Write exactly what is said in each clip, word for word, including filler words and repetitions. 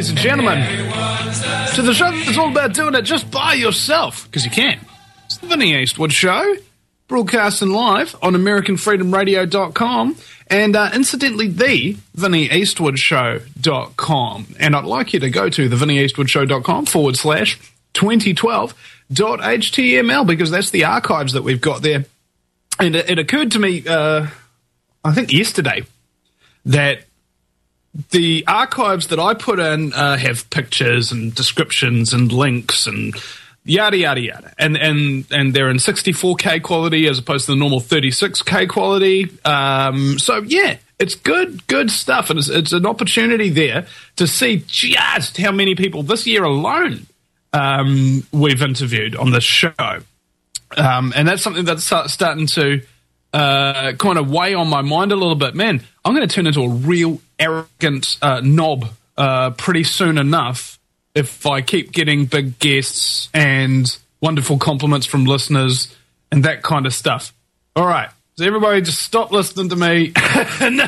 ladies and gentlemen, to the show that's all about doing it just by yourself, because you can. It's the Vinnie Eastwood Show, broadcasting live on American Freedom Radio dot com, and uh, incidentally, the Vinnie Eastwood Show dot com. And I'd like you to go to the Vinnie Eastwood Show dot com forward slash twenty twelve dot H T M L, because that's the archives that we've got there. And it, it occurred to me, uh, I think yesterday, that the archives that I put in uh, have pictures and descriptions and links and yada, yada, yada. And, and, and they're in sixty-four K quality as opposed to the normal thirty-six K quality. Um, so, yeah, it's good, good stuff. And it's, it's an opportunity there to see just how many people this year alone um, we've interviewed on this show. Um, and that's something that's start, starting to uh, kind of weigh on my mind a little bit. Man, I'm going to turn into a real arrogant uh, knob uh, pretty soon enough if I keep getting big guests and wonderful compliments from listeners and that kind of stuff. All right, so everybody just stop listening to me and,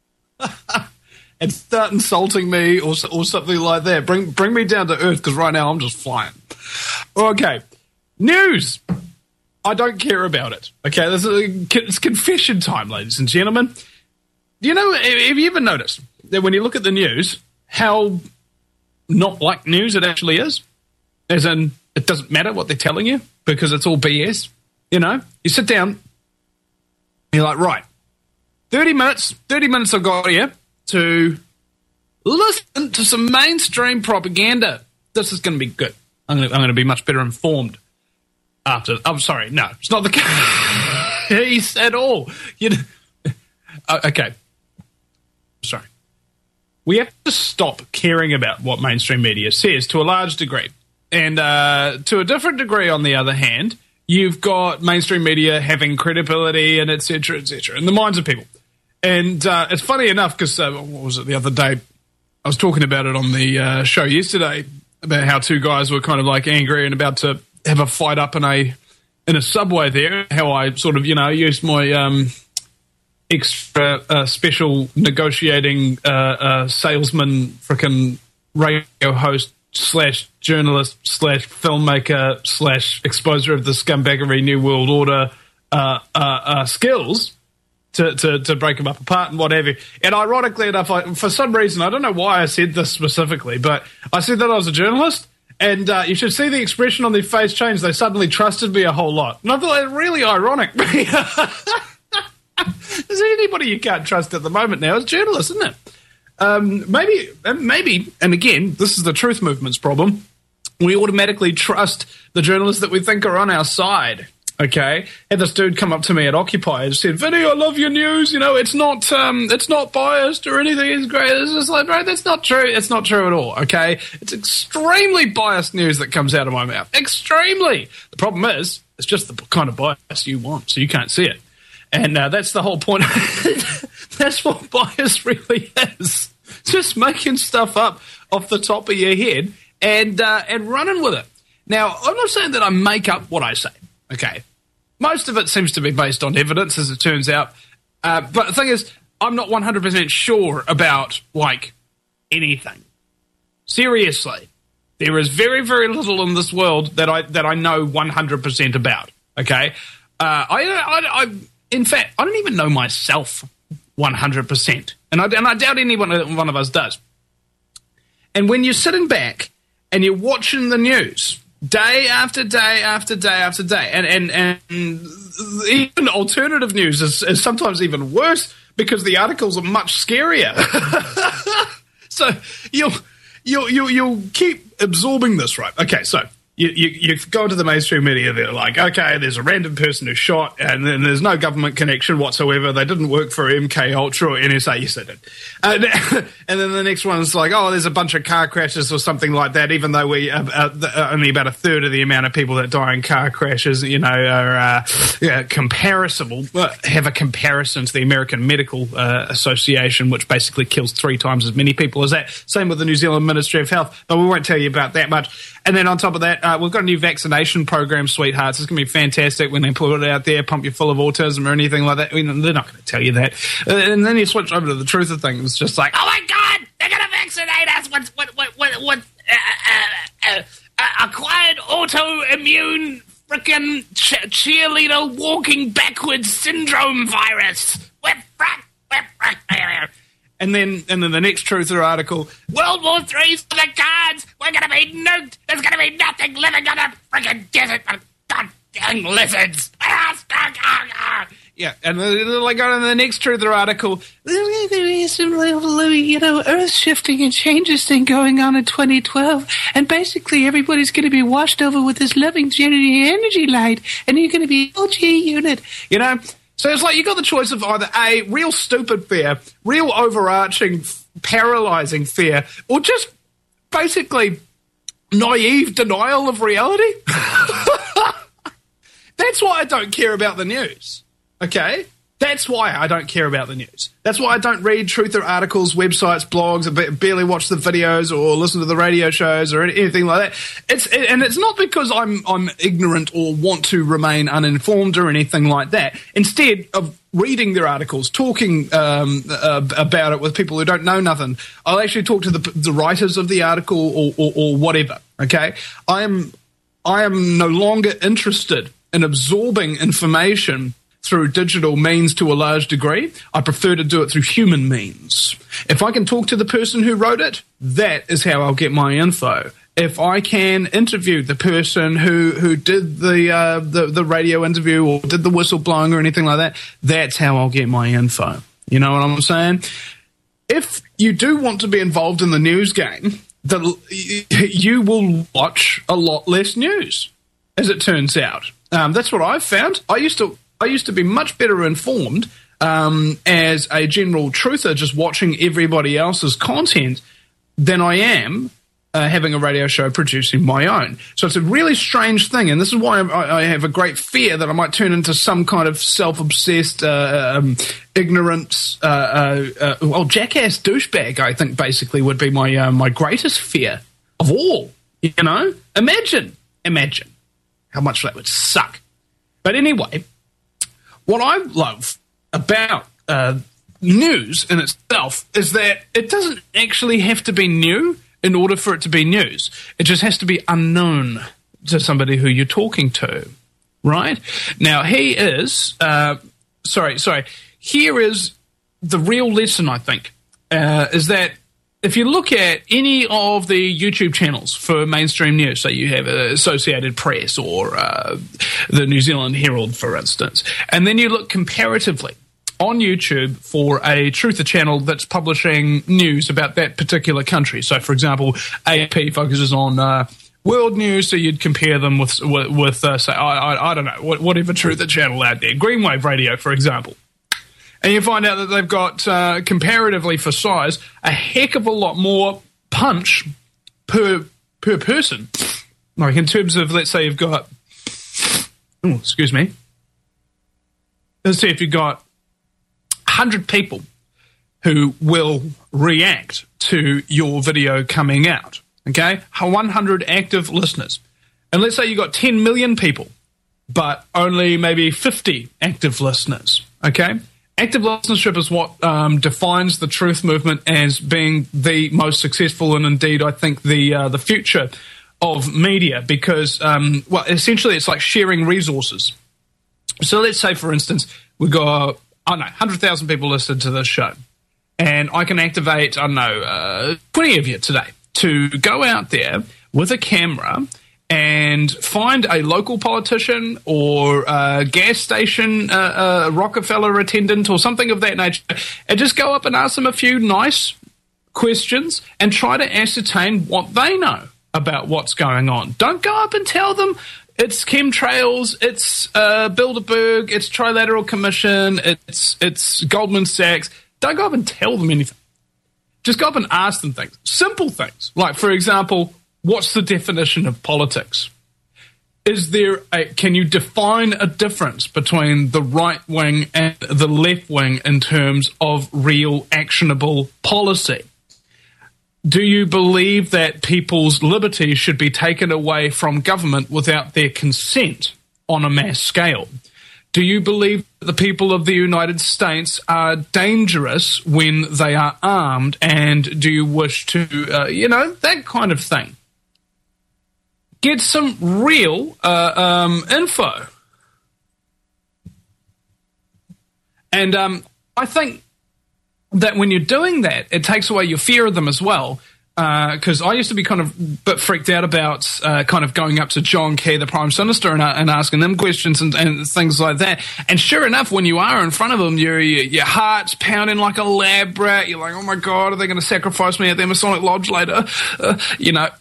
and start insulting me or, or something like that. Bring, bring me down to earth, because right now I'm just flying. Okay, news. I don't care about it. Okay, this is, it's confession time, ladies and gentlemen. Do you know, have you ever noticed that when you look at the news, how not like news it actually is? As in, it doesn't matter what they're telling you because it's all B S. You know, you sit down, you're like, right, thirty minutes, thirty minutes I've got here to listen to some mainstream propaganda. This is going to be good. I'm going to, I'm going to be much better informed. After, I'm sorry, no, it's not the case at all. You know, uh, okay, sorry. We have to stop caring about what mainstream media says to a large degree, and uh, to a different degree, on the other hand, you've got mainstream media having credibility and et cetera, et cetera, in the minds of people. And uh, it's funny enough because uh, what was it the other day? I was talking about it on the uh, show yesterday about how two guys were kind of like angry and about to have a fight up in a in a subway there, how I sort of, you know, used my um, extra uh, special negotiating uh, uh, salesman frickin' radio host slash journalist slash filmmaker slash exposer of the scumbaggery New World Order uh, uh, uh, skills to, to, to break them up apart and whatever. And ironically enough, I, for some reason, I don't know why I said this specifically, but I said that I was a journalist. And uh, you should see the expression on their face change. They suddenly trusted me a whole lot. And I thought it was really ironic. Is there anybody you can't trust at the moment now? It's journalists, isn't it? Um, maybe, maybe, and again, this is the truth movement's problem. We automatically trust the journalists that we think are on our side. Okay, had this dude come up to me at Occupy and said, "Vinny, I love your news. You know, it's not, um, it's not biased or anything. It's great." It's just like, bro, that's not true. It's not true at all. Okay, it's extremely biased news that comes out of my mouth. Extremely. The problem is, it's just the kind of bias you want, so you can't see it, and uh, that's the whole point. That's what bias really is. Just making stuff up off the top of your head and uh, and running with it. Now, I'm not saying that I make up what I say. Okay. Most of it seems to be based on evidence, as it turns out. Uh, but the thing is, I'm not one hundred percent sure about, like, anything. Seriously. There is very, very little in this world that I that I know one hundred percent about, okay? Uh, I, I, I, in fact, I don't even know myself one hundred percent. And I, and I doubt any one, one of us does. And when you're sitting back and you're watching the news day after day after day after day. And and, and even alternative news is, is sometimes even worse because the articles are much scarier. So you'll, you'll, you'll, you'll keep absorbing this, right? Okay, so you, you, you go to the mainstream media, they're like, okay, there's a random person who shot and then there's no government connection whatsoever. They didn't work for M K Ultra or N S A. Yes, they did. And, and then the next one is like, oh, there's a bunch of car crashes or something like that, even though we uh, uh, only about a third of the amount of people that die in car crashes, you know, are uh, yeah, comparable, have a comparison to the American Medical uh, Association, which basically kills three times as many people as that. Same with the New Zealand Ministry of Health, but we won't tell you about that much. And then on top of that, uh, we've got a new vaccination program, sweethearts. It's going to be fantastic when they put it out there, pump you full of autism or anything like that. I mean, they're not going to tell you that. And then you switch over to the truth of things. It's just like, oh my God, they're going to vaccinate us with, with, with, with, with uh, uh, uh, acquired autoimmune frickin' ch- cheerleader walking backwards syndrome virus. We're frack, we're frack. And then, and then the next truther article, World War Three's for the cards. We're going to be nuked. There's going to be nothing living on a frickin' desert but goddamn lizards. Yeah, and then I go to the next truther article. There is some little, you know, earth shifting and changes thing going on in twenty twelve, and basically everybody's going to be washed over with this loving energy light, and you're going to be L G unit, you know. So it's like you got the choice of either A, real stupid fear, real overarching, paralyzing fear, or just basically naive denial of reality. That's why I don't care about the news. Okay? That's why I don't care about the news. That's why I don't read truther articles, websites, blogs, I barely watch the videos or listen to the radio shows or anything like that. It's and it's not because I'm I'm ignorant or want to remain uninformed or anything like that. Instead of reading their articles, talking um, uh, about it with people who don't know nothing, I'll actually talk to the, the writers of the article or, or, or whatever. Okay? I am I am no longer interested in absorbing information through digital means to a large degree. I prefer to do it through human means. If I can talk to the person who wrote it, that is how I'll get my info. If I can interview the person who, who did the, uh, the the radio interview or did the whistleblowing or anything like that, that's how I'll get my info. You know what I'm saying? If you do want to be involved in the news game, the, you will watch a lot less news, as it turns out. Um, that's what I've found. I used to... I used to be much better informed um, as a general truther just watching everybody else's content than I am uh, having a radio show producing my own. So it's a really strange thing, and this is why I, I have a great fear that I might turn into some kind of self-obsessed, uh, um, ignorant, uh, uh, uh, well, jackass douchebag, I think basically would be my, uh, my greatest fear of all, you know? Imagine, imagine how much that would suck. But anyway... What I love about uh, news in itself is that it doesn't actually have to be new in order for it to be news. It just has to be unknown to somebody who you're talking to, right? Now, he is, uh, sorry, sorry, here is the real lesson, I think, uh, is that if you look at any of the YouTube channels for mainstream news, so you have Associated Press or uh, the New Zealand Herald, for instance, and then you look comparatively on YouTube for a truther channel that's publishing news about that particular country. So, for example, A P focuses on uh, world news, so you'd compare them with, with, with uh, say, I, I, I don't know, whatever truther channel out there, Greenwave Radio, for example. And you find out that they've got, uh, comparatively for size, a heck of a lot more punch per per person. Like in terms of, let's say you've got, oh, excuse me. Let's say if you've got one hundred people who will react to your video coming out, okay? one hundred active listeners. And let's say you've got ten million people, but only maybe fifty active listeners, okay? Active listenership is what um, defines the truth movement as being the most successful and indeed, I think, the uh, the future of media because, um, well, essentially it's like sharing resources. So let's say, for instance, we've got, I don't know, one hundred thousand people listening to this show and I can activate, I don't know, uh, twenty of you today to go out there with a camera and find a local politician or a gas station uh, uh, Rockefeller attendant or something of that nature and just go up and ask them a few nice questions and try to ascertain what they know about what's going on. Don't go up and tell them it's chemtrails, it's uh, Bilderberg, it's Trilateral Commission, it's, it's Goldman Sachs. Don't go up and tell them anything. Just go up and ask them things. Simple things. Like, for example, what's the definition of politics? Is there a, can you define a difference between the right wing and the left wing in terms of real actionable policy? Do you believe that people's liberty should be taken away from government without their consent on a mass scale? Do you believe that the people of the United States are dangerous when they are armed? And do you wish to, uh, you know, that kind of thing? Get some real uh, um, info. And um, I think that when you're doing that, it takes away your fear of them as well. Because uh, I used to be kind of a bit freaked out about uh, kind of going up to John Key, the Prime Minister, and, uh, and asking them questions and, and things like that. And sure enough, when you are in front of them, your, your heart's pounding like a lab rat. You're like, oh my God, are they going to sacrifice me at the Masonic Lodge later? Uh, you know.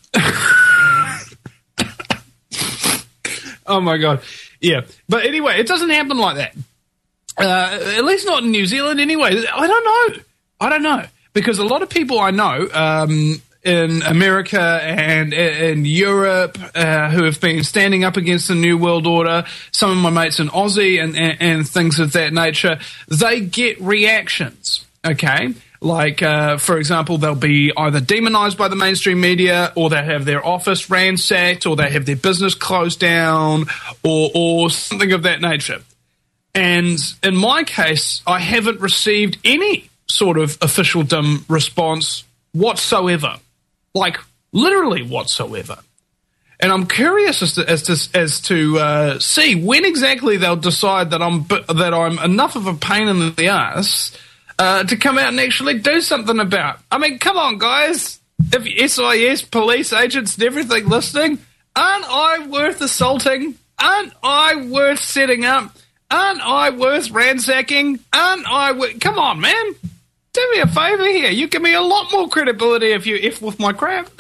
Oh my God. Yeah. But anyway, it doesn't happen like that. Uh, at least not in New Zealand anyway. I don't know. I don't know. Because a lot of people I know um, in America and in Europe uh, who have been standing up against the New World Order, some of my mates in Aussie and, and, and things of that nature, they get reactions, okay? Like, uh, for example, they'll be either demonized by the mainstream media, or they have their office ransacked, or they have their business closed down, or, or something of that nature. And in my case, I haven't received any sort of officialdom response whatsoever, like literally whatsoever. And I'm curious as to as to, as to uh, see when exactly they'll decide that I'm that I'm enough of a pain in the ass uh, to come out and actually do something about. I mean, come on, guys! If S I S police agents and everything listening, aren't I worth assaulting? Aren't I worth setting up? Aren't I worth ransacking? Aren't I worth... Come on, man. Do me a favour here. You give me a lot more credibility if you if with my crap.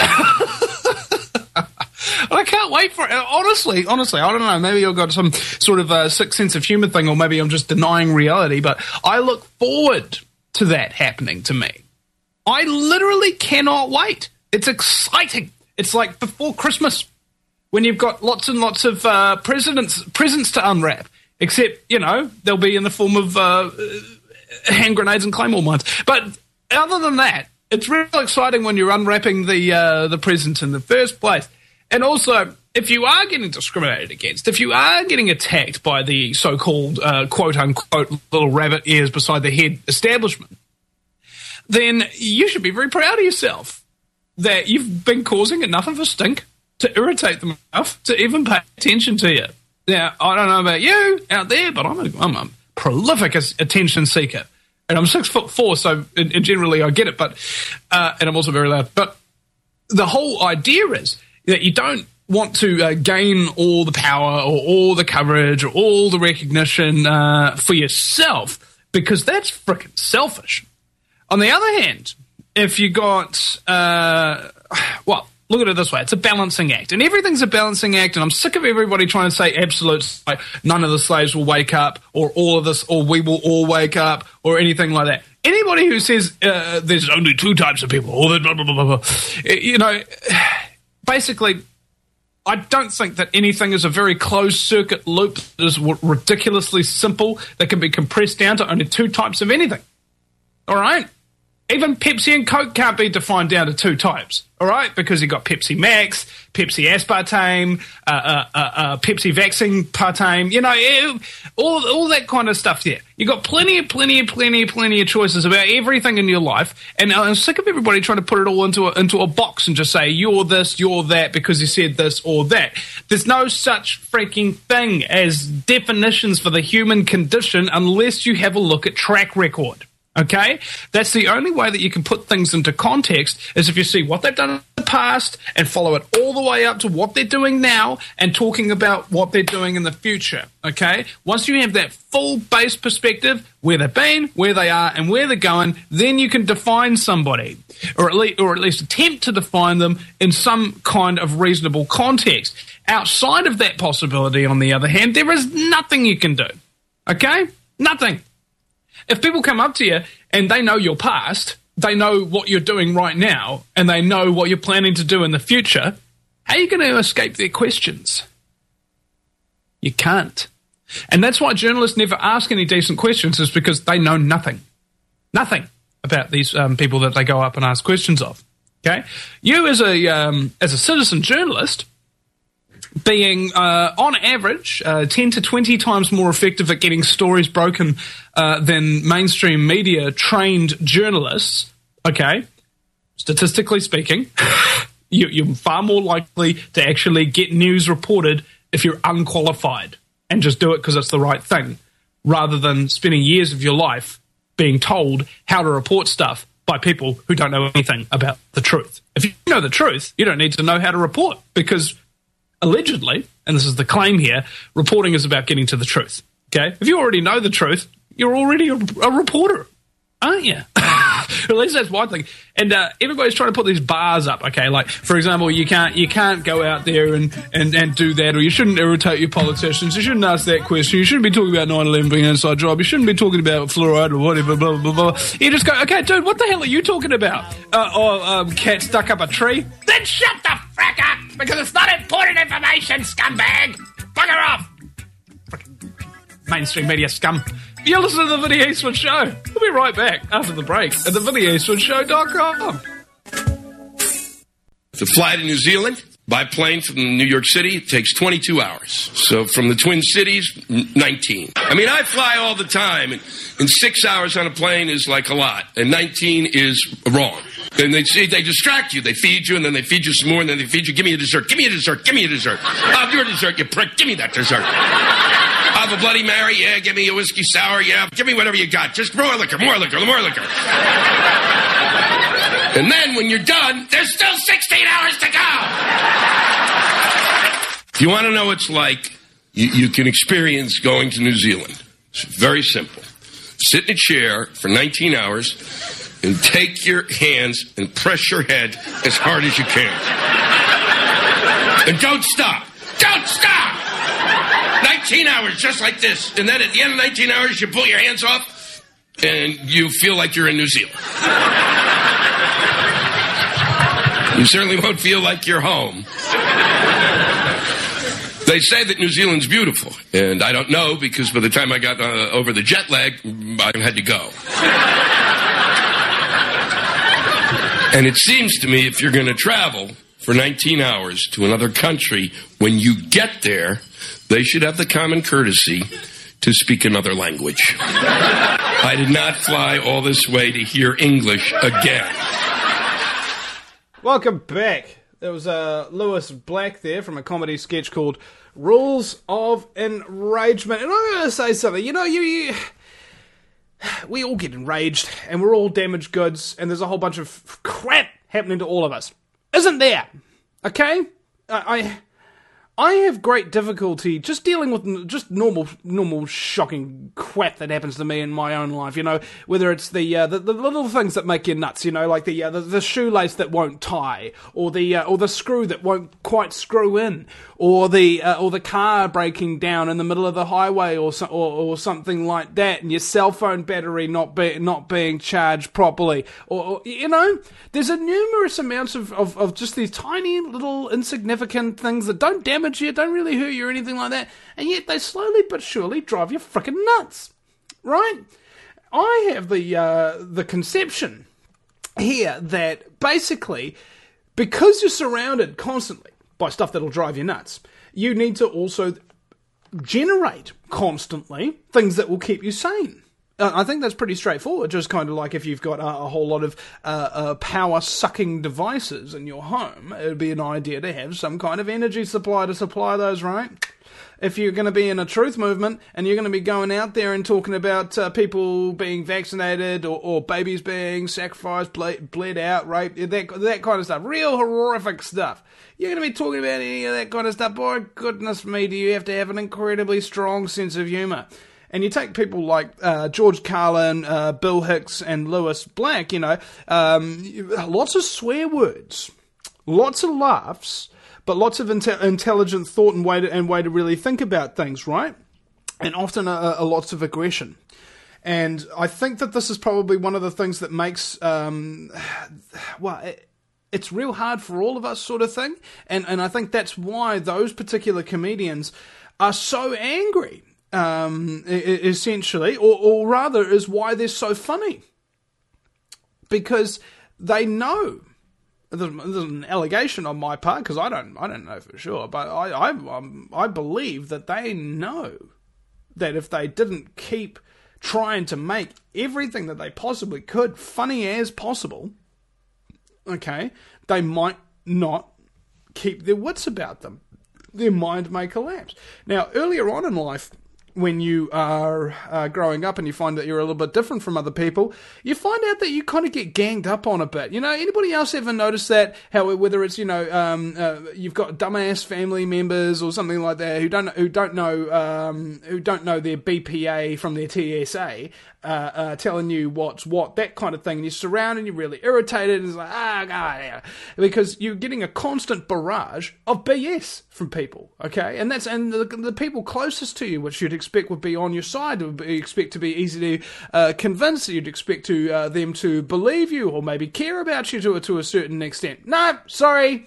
I can't wait for it. Honestly, honestly, I don't know. Maybe you've got some sort of a sick sense of humour thing, or maybe I'm just denying reality, but I look forward to that happening to me. I literally cannot wait. It's exciting. It's like before Christmas when you've got lots and lots of uh, presents, presents to unwrap, except, you know, they'll be in the form of... Uh, hand grenades and claymore mines. But other than that, it's really exciting when you're unwrapping the uh, the present in the first place. And also, if you are getting discriminated against, if you are getting attacked by the so-called uh, quote-unquote little rabbit ears beside the head establishment, then you should be very proud of yourself that you've been causing enough of a stink to irritate them enough to even pay attention to you. Now, I don't know about you out there, but I'm a, I'm a prolific attention seeker, and I'm six foot four, so in, in generally I get it. But uh, and I'm also very loud. But the whole idea is that you don't want to uh, gain all the power or all the coverage or all the recognition uh, for yourself, because that's frickin' selfish. On the other hand, if you got uh, well. Look at it this way. It's a balancing act. And everything's a balancing act, and I'm sick of everybody trying to say absolutes like none of the slaves will wake up, or all of this, or we will all wake up, or anything like that. Anybody who says uh, there's only two types of people, or blah, blah, blah, blah, blah, you know, basically, I don't think that anything is a very closed-circuit loop that is ridiculously simple that can be compressed down to only two types of anything. All right? Even Pepsi and Coke can't be defined down to two types, all right? Because you've got Pepsi Max, Pepsi Aspartame, uh, uh, uh, uh, Pepsi Vaccine Partame, you know, all all that kind of stuff there. You've got plenty and plenty and plenty and plenty of choices about everything in your life, and I'm sick of everybody trying to put it all into a, into a box and just say, you're this, you're that, because you said this or that. There's no such freaking thing as definitions for the human condition unless you have a look at track record. Okay? That's the only way that you can put things into context, is if you see what they've done in the past and follow it all the way up to what they're doing now and talking about what they're doing in the future. Okay? Once you have that full base perspective, where they've been, where they are, and where they're going, then you can define somebody, or at least, or at least attempt to define them in some kind of reasonable context. Outside of that possibility, on the other hand, there is nothing you can do. Okay? Nothing. If people come up to you and they know your past, they know what you're doing right now, and they know what you're planning to do in the future, how are you going to escape their questions? You can't. And that's why journalists never ask any decent questions, is because they know nothing. Nothing about these um, people that they go up and ask questions of. Okay? You as a um, as a citizen journalist, being, uh, on average, uh, ten to twenty times more effective at getting stories broken uh, than mainstream media trained journalists, okay, statistically speaking, you, you're far more likely to actually get news reported if you're unqualified and just do it because it's the right thing, rather than spending years of your life being told how to report stuff by people who don't know anything about the truth. If you know the truth, you don't need to know how to report, because allegedly, and this is the claim here, reporting is about getting to the truth. Okay? If you already know the truth, you're already a, a reporter, aren't you? At least that's one thing. And uh, everybody's trying to put these bars up, okay? Like, for example, you can't you can't go out there and, and, and do that, or you shouldn't irritate your politicians, you shouldn't ask that question, you shouldn't be talking about nine eleven being an inside job, you shouldn't be talking about fluoride or whatever, blah, blah, blah. You just go, okay, dude, what the hell are you talking about? Uh, or um, cat stuck up a tree? Then shut the frack up, because it's not important information, scumbag! Bugger off! Mainstream media scum. You're listening to the Vinny Eastwood Show. We'll be right back after the break at the vinny eastwood show dot com. To fly to New Zealand by plane from New York City, it takes twenty-two hours. So from the Twin Cities, nineteen. I mean, I fly all the time, and, and six hours on a plane is like a lot, and nineteen is wrong. And they see, they distract you. They feed you, and then they feed you some more, and then they feed you. Give me a dessert. Give me a dessert. Give me a dessert. Oh, your dessert, you prick. Give me that dessert. Have a Bloody Mary? Yeah. Give me a whiskey sour? Yeah. Give me whatever you got. Just more liquor, more liquor, more liquor. And then when you're done, there's still sixteen hours to go. If you want to know what it's like, you, you can experience going to New Zealand. It's very simple. Sit in a chair for nineteen hours and take your hands and press your head as hard as you can. And don't stop. Don't stop! nineteen hours, just like this. And then at the end of nineteen hours, you pull your hands off, and you feel like you're in New Zealand. You certainly won't feel like you're home. They say that New Zealand's beautiful, and I don't know, because by the time I got uh, over the jet lag, I had to go. And it seems to me, if you're going to travel for nineteen hours to another country, when you get there, they should have the common courtesy to speak another language. I did not fly all this way to hear English again. Welcome back. There was uh, Lewis Black there from a comedy sketch called Rules of Enragement. And I'm going to say something. You know, you, you we all get enraged, and we're all damaged goods, and there's a whole bunch of crap happening to all of us. Isn't there? Okay? I... I I have great difficulty just dealing with just normal, normal shocking crap that happens to me in my own life. You know, whether it's the uh, the, the little things that make you nuts. You know, like the uh, the, the shoelace that won't tie, or the uh, or the screw that won't quite screw in, or the uh, or the car breaking down in the middle of the highway, or so, or, or something like that, and your cell phone battery not be, not being charged properly, or, or you know, there's a numerous amounts of, of of just these tiny little insignificant things that don't damage you, don't really hurt you or anything like that, and yet they slowly but surely drive you frickin' nuts, right? I have the uh, the conception here that basically, because you're surrounded constantly by stuff that'll drive you nuts, you need to also generate constantly things that will keep you sane. Uh, I think that's pretty straightforward, just kind of like if you've got a, a whole lot of uh, uh, power-sucking devices in your home, it would be an idea to have some kind of energy supply to supply those, right? If you're going to be in a truth movement, and you're going to be going out there and talking about uh, people being vaccinated, or, or babies being sacrificed, bled, bled out, raped, that, that kind of stuff, real horrific stuff, you're going to be talking about any of that kind of stuff, boy, goodness me, do you have to have an incredibly strong sense of humour. And you take people like uh, George Carlin, uh, Bill Hicks, and Lewis Black, you know, um, lots of swear words, lots of laughs, but lots of inte- intelligent thought and way to, and way to really think about things, right? And often a, a lots of aggression. And I think that this is probably one of the things that makes, um, well, it, it's real hard for all of us, sort of thing. And and I think that's why those particular comedians are so angry. Um, essentially, or, or rather is why they're so funny. Because they know there's, there's an allegation on my part, because I don't, I don't know for sure, but I, I, um, I believe that they know that if they didn't keep trying to make everything that they possibly could funny as possible, okay, they might not keep their wits about them. Their mind may collapse. Now, earlier on in life, when you are uh, growing up and you find that you're a little bit different from other people, you find out that you kind of get ganged up on a bit. You know, anybody else ever notice that? How whether it's, you know, um, uh, you've got dumbass family members or something like that who don't who don't know um, who don't know their B P A from their T S A, uh, uh, telling you what's what, that kind of thing. And you're surrounded, and you're really irritated, and it's like, ah, God, yeah. Because you're getting a constant barrage of B S from people. Okay, and that's and the, the people closest to you, which you'd expect would be on your side, would be, expect to be easy to uh, convince, you'd expect to uh, them to believe you or maybe care about you to, to a certain extent. No, sorry.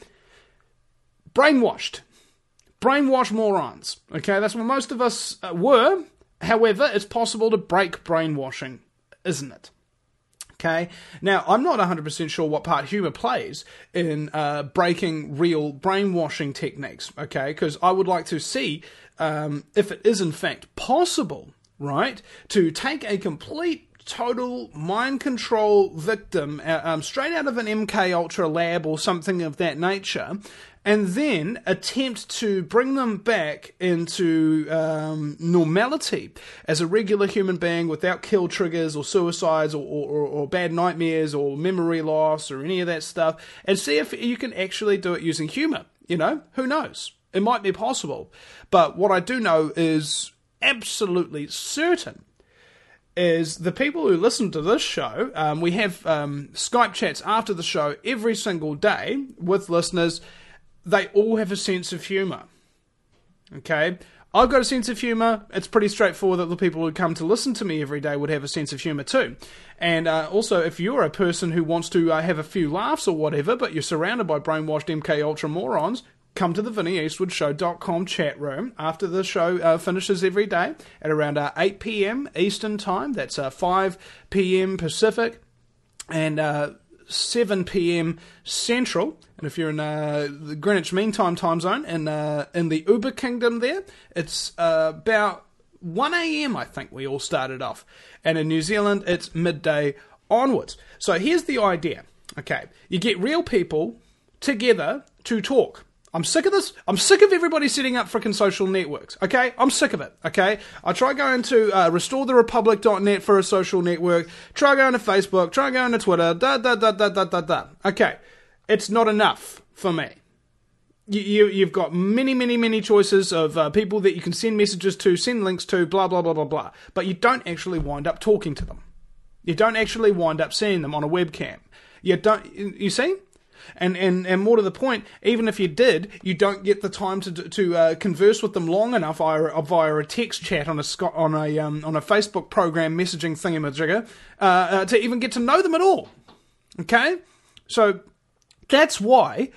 Brainwashed. Brainwashed morons. Okay, that's what most of us uh, were. However, it's possible to break brainwashing, isn't it? Okay, now I'm not one hundred percent sure what part humour plays in uh, breaking real brainwashing techniques, okay, because I would like to see um, if it is in fact possible, right, to take a complete, total mind control victim uh, um, straight out of an M K Ultra lab or something of that nature, and then attempt to bring them back into um, normality as a regular human being without kill triggers or suicides or, or, or bad nightmares or memory loss or any of that stuff, and see if you can actually do it using humour. You know, who knows? It might be possible. But what I do know is absolutely certain is the people who listen to this show, um, we have um, Skype chats after the show every single day with listeners. They all have a sense of humour. Okay? I've got a sense of humour. It's pretty straightforward that the people who come to listen to me every day would have a sense of humour too. And uh, also, if you're a person who wants to uh, have a few laughs or whatever, but you're surrounded by brainwashed M K Ultra morons, come to the Vinny Eastwood Show dot com chat room after the show uh, finishes every day at around uh, eight p.m. Eastern Time. That's uh, five p.m. Pacific. And uh, seven p.m. Central, and if you're in uh, the Greenwich Mean Time time zone in uh, in the Uber Kingdom there, it's uh, about one a.m. I think we all started off, and in New Zealand it's midday onwards. So here's the idea. Okay, you get real people together to talk. I'm sick of this. I'm sick of everybody setting up frickin' social networks. Okay? I'm sick of it. Okay? I try going to uh, restore the republic dot net for a social network. Try going to Facebook. Try going to Twitter. Da da da da da da da. Okay. It's not enough for me. You, you, you've got many, many, many choices of uh, people that you can send messages to, send links to, blah, blah, blah, blah, blah. But you don't actually wind up talking to them. You don't actually wind up seeing them on a webcam. You don't, you see? And, and and more to the point, even if you did, you don't get the time to to uh, converse with them long enough via, via a text chat on a on a um, on a Facebook program messaging thingamajigger uh, uh, to even get to know them at all. Okay, so that's why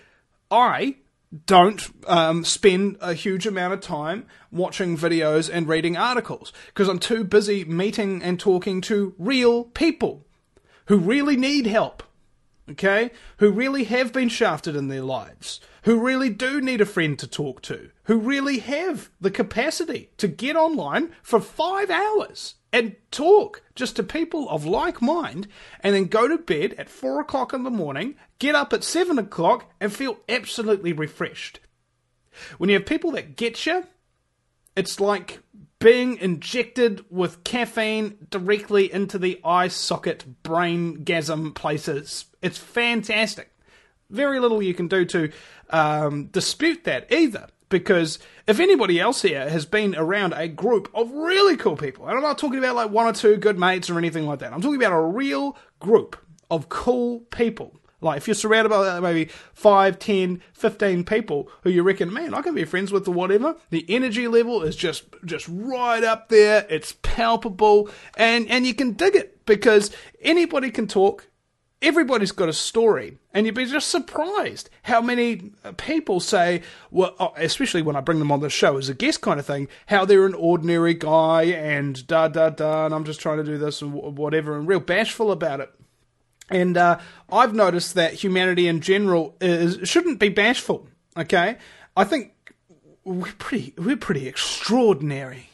I don't um, spend a huge amount of time watching videos and reading articles, because I'm too busy meeting and talking to real people who really need help. Okay, who really have been shafted in their lives, who really do need a friend to talk to, who really have the capacity to get online for five hours and talk just to people of like mind, and then go to bed at four o'clock in the morning, get up at seven o'clock, and feel absolutely refreshed. When you have people that get you, it's like being injected with caffeine directly into the eye socket brain-gasm places. It's fantastic. Very little you can do to um, dispute that either, because if anybody else here has been around a group of really cool people, and I'm not talking about like one or two good mates or anything like that, I'm talking about a real group of cool people. Like, if you're surrounded by maybe five, ten, fifteen people who you reckon, man, I can be friends with or whatever, the energy level is just just right up there, it's palpable, and, and you can dig it, because anybody can talk, everybody's got a story, and you'd be just surprised how many people say, well, especially when I bring them on the show as a guest kind of thing, how they're an ordinary guy, and da-da-da, and I'm just trying to do this and whatever, and real bashful about it. And uh, I've noticed that humanity in general is shouldn't be bashful. Okay, I think we're pretty we're pretty extraordinary,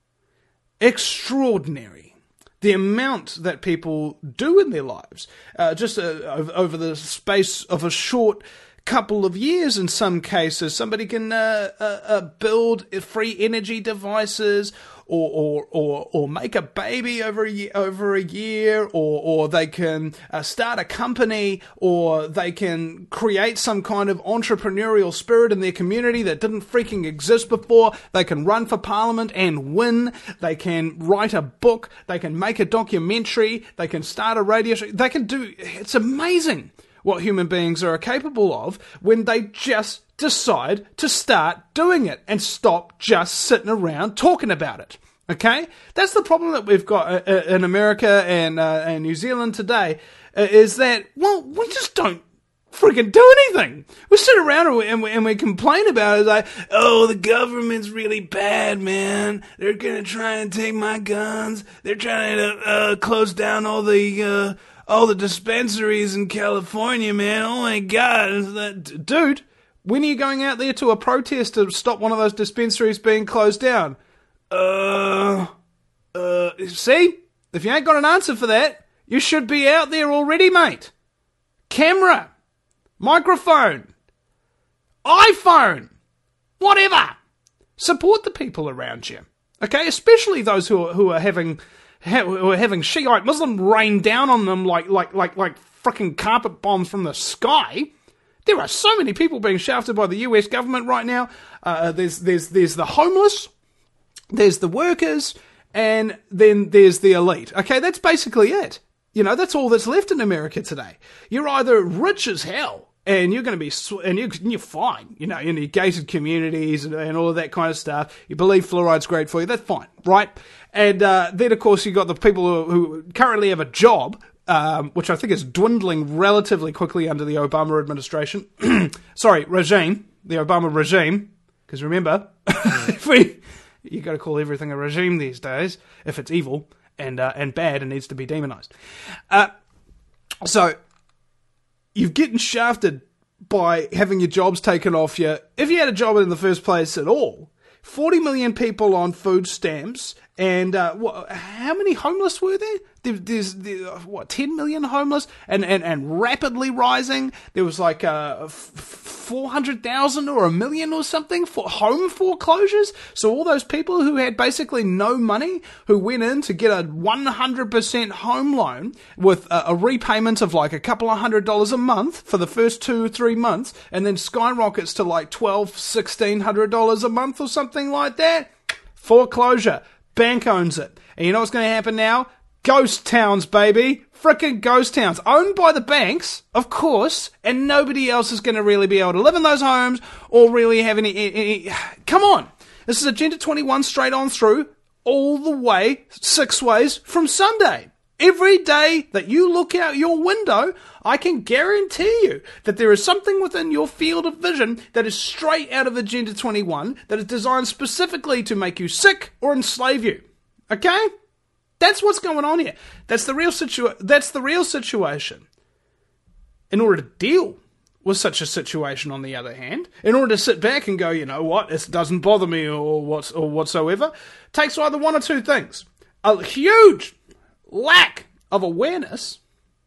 extraordinary. The amount that people do in their lives, uh, just uh, over the space of a short couple of years in some cases. Somebody can uh, uh, uh, build free energy devices, or or or, or make a baby over a year, over a year, or or they can uh, start a company, or they can create some kind of entrepreneurial spirit in their community that didn't freaking exist before. They can run for parliament and win. They can write a book. They can make a documentary. They can start a radio show. They can do. It's amazing what human beings are capable of when they just decide to start doing it and stop just sitting around talking about it. Okay? That's the problem that we've got in America and, uh, and New Zealand today, is that, well, we just don't freaking do anything. We sit around and we, and we, and we complain about it like, oh, the government's really bad, man. They're gonna try and take my guns. They're trying to uh, close down all the... Uh, all the dispensaries in California, man. Oh my God. Dude, when are you going out there to a protest to stop one of those dispensaries being closed down? Uh, uh, see? If you ain't got an answer for that, you should be out there already, mate. Camera, microphone, iPhone, whatever. Support the people around you. Okay? Especially those who are, who are having... who are having Shiite Muslim rain down on them like like like like frickin' carpet bombs from the sky. There are so many people being shafted by the U S government right now. Uh, there's there's there's the homeless, there's the workers, and then there's the elite. Okay, that's basically it. You know, that's all that's left in America today. You're either rich as hell, and you're going to be, sw- and you're, you're fine, you know, in your gated communities and, and all of that kind of stuff. You believe fluoride's great for you, that's fine, right? And uh, then, of course, you've got the people who, who currently have a job, um, which I think is dwindling relatively quickly under the Obama administration. Sorry, regime, the Obama regime, because remember, if we, you got to call everything a regime these days if it's evil and uh, and bad and needs to be demonized. Uh, so... You're getting shafted by having your jobs taken off you. If you had a job in the first place at all, forty million people on food stamps, and uh, what, how many homeless were there? there there's, there, what, ten million homeless, and, and, and rapidly rising. There was like uh, four hundred thousand or a million or something for home foreclosures. So all those people who had basically no money, who went in to get a one hundred percent home loan with a, a repayment of like a couple of hundred dollars a month for the first two or three months, and then skyrockets to like twelve, sixteen hundred dollars a month or something like that. Foreclosure. Bank owns it. And you know what's going to happen now? Ghost towns, baby. Frickin' ghost towns. Owned by the banks, of course, and nobody else is going to really be able to live in those homes or really have any, any... Come on. This is Agenda twenty-one straight on through, all the way, six ways from Sunday. Every day that you look out your window, I can guarantee you that there is something within your field of vision that is straight out of Agenda twenty-one that is designed specifically to make you sick or enslave you. Okay? That's what's going on here. That's the real situa- That's the real situation. In order to deal with such a situation, on the other hand, in order to sit back and go, you know what, this doesn't bother me or what or whatsoever, takes either one or two things. A huge lack of awareness,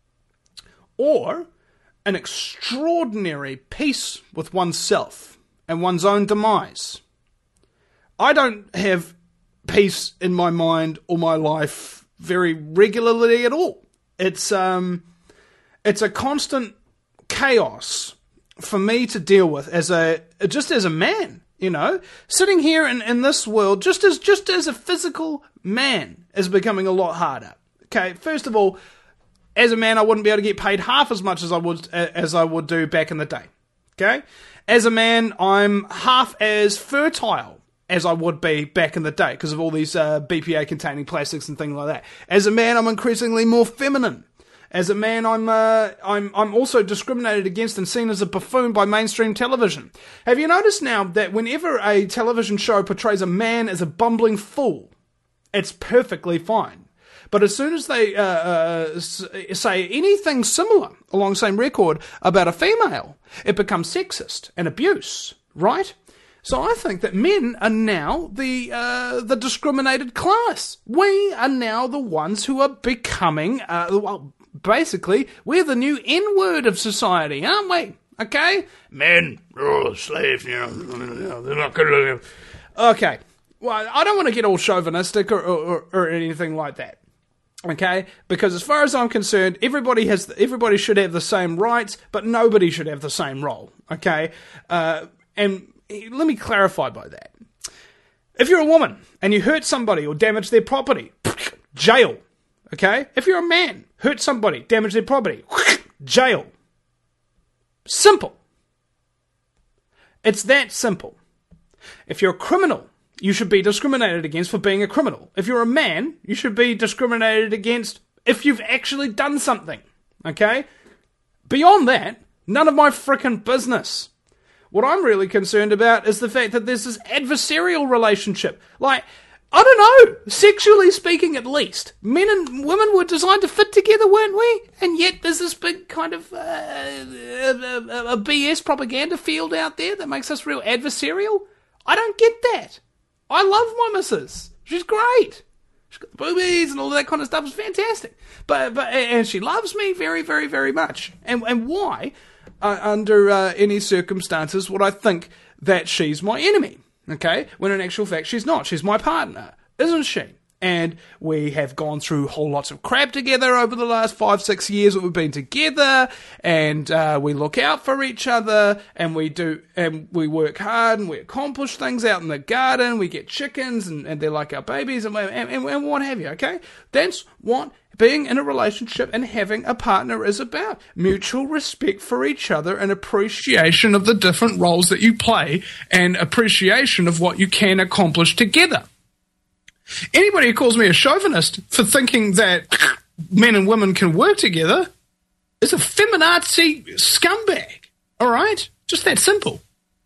or an extraordinary peace with oneself and one's own demise. I don't have peace in my mind or my life very regularly at all. It's um, it's a constant chaos for me to deal with as a just as a man. You know, sitting here in, in this world, just as just as a physical man, is becoming a lot harder. Okay, first of all, as a man, I wouldn't be able to get paid half as much as I would as I would do back in the day. Okay, as a man, I'm half as fertile as I would be back in the day because of all these uh, B P A-containing plastics and things like that. As a man, I'm increasingly more feminine. As a man, I'm uh, I'm I'm also discriminated against and seen as a buffoon by mainstream television. Have you noticed now that whenever a television show portrays a man as a bumbling fool, it's perfectly fine? But as soon as they uh, uh, say anything similar along the same record about a female, it becomes sexist and abuse, right? So I think that men are now the uh, the discriminated class. We are now the ones who are becoming, uh, well, basically, we're the new N-word of society, aren't we? Okay? Men, oh, slaves, you know, they're not good. Okay. Well, I don't want to get all chauvinistic or, or, or anything like that. Okay? Because as far as I'm concerned, everybody has, everybody should have the same rights, but nobody should have the same role. Okay? Uh, and let me clarify by that. If you're a woman and you hurt somebody or damage their property, jail. Okay? If you're a man, hurt somebody, damage their property, jail. Simple. It's that simple. If you're a criminal, you should be discriminated against for being a criminal. If you're a man, you should be discriminated against if you've actually done something. Okay? Beyond that, none of my frickin' business. What I'm really concerned about is the fact that there's this adversarial relationship. Like, I don't know, sexually speaking at least, men and women were designed to fit together, weren't we? And yet there's this big kind of uh, a, a, a B S propaganda field out there that makes us real adversarial. I don't get that. I love my missus. She's great. She's got the boobies and all that kind of stuff. It's fantastic. But but and she loves me very, very, very much. And and why, uh, under uh, any circumstances, would I think that she's my enemy? Okay, when in actual fact she's not. She's my partner, isn't she? And we have gone through whole lots of crap together over the last five, six years that we've been together, and uh, we look out for each other, and we do, and we work hard, and we accomplish things out in the garden. We get chickens, and, and they're like our babies, and, and, and, and what have you. Okay, that's what being in a relationship and having a partner is about. Mutual respect for each other and appreciation of the different roles that you play and appreciation of what you can accomplish together. Anybody who calls me a chauvinist for thinking that men and women can work together is a feminazi scumbag. All right? Just that simple.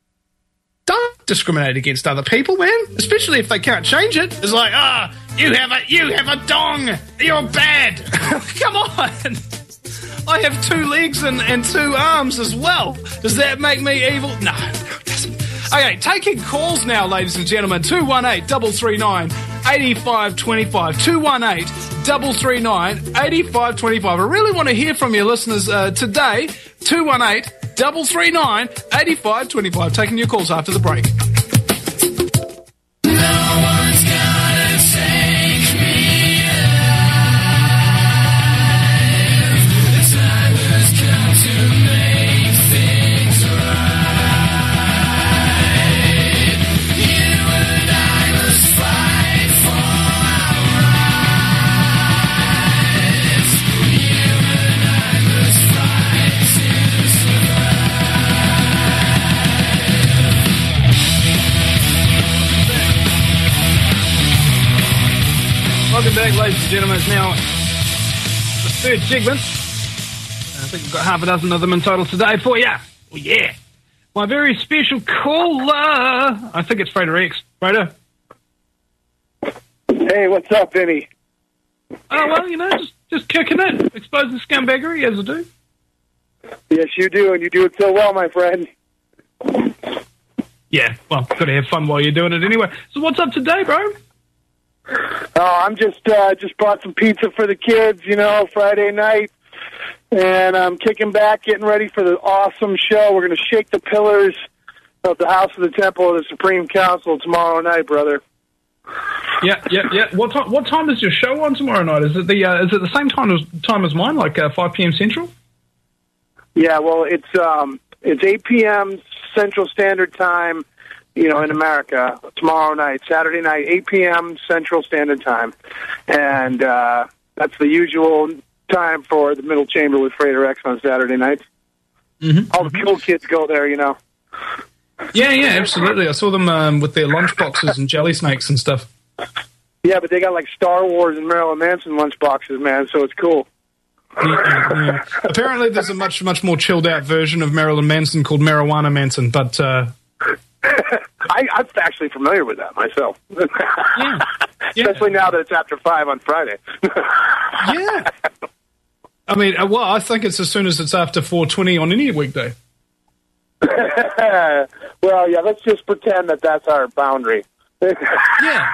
Don't discriminate against other people, man. Especially if they can't change it. It's like, ah, oh, you have a you have a dong. You're bad. Come on. I have two legs and, and two arms as well. Does that make me evil? No, it doesn't. Okay, taking calls now, ladies and gentlemen. two one eight, three three nine, eight five two five. two one eight, three three nine, eight five two five. I really want to hear from your listeners uh, today. two one eight, three three nine, eight five two five. Taking your calls after the break. No one's gonna take me alive. The time has come to make things right. You and I must fight for our rights. You and I must fight to Welcome back, ladies and gentlemen. It's now the third segment. I think we've got half a dozen of them in total today for you. Oh, yeah. My very special caller. I think it's Frater X. Frater. Hey, what's up, Vinny? Oh, well, you know, just, just kicking it. Exposing scumbaggery, as I do. Yes, you do, and you do it so well, my friend. Yeah, well, got to have fun while you're doing it anyway. So what's up today, bro? Oh, I'm just uh, just bought some pizza for the kids, you know, Friday night, and I'm kicking back, getting ready for the awesome show. We're going to shake the pillars of the House of the Temple of the Supreme Council tomorrow night, brother. Yeah, yeah, yeah. What time? What time is your show on tomorrow night? Is it the uh, is it the same time as time as mine, like uh, five p.m. Central? Yeah, well, it's um, it's eight p.m. Central Standard Time. You know, in America, tomorrow night, Saturday night, eight p.m. Central Standard Time. And uh, that's the usual time for the Middle Chamber with Frater X on Saturday nights. Mm-hmm. All the cool kids go there, you know. Yeah, yeah, absolutely. I saw them um, with their lunch boxes and jelly snakes and stuff. Yeah, but they got like Star Wars and Marilyn Manson lunch boxes, man, so it's cool. Yeah, yeah. Apparently there's a much, much more chilled out version of Marilyn Manson called Marijuana Manson, but... Uh, I, I'm actually familiar with that myself. yeah. Yeah. Especially now that it's after five on Friday. Yeah. I mean, uh, well, I think it's as soon as it's after four twenty on any weekday. Well, yeah, let's just pretend that that's our boundary. Yeah.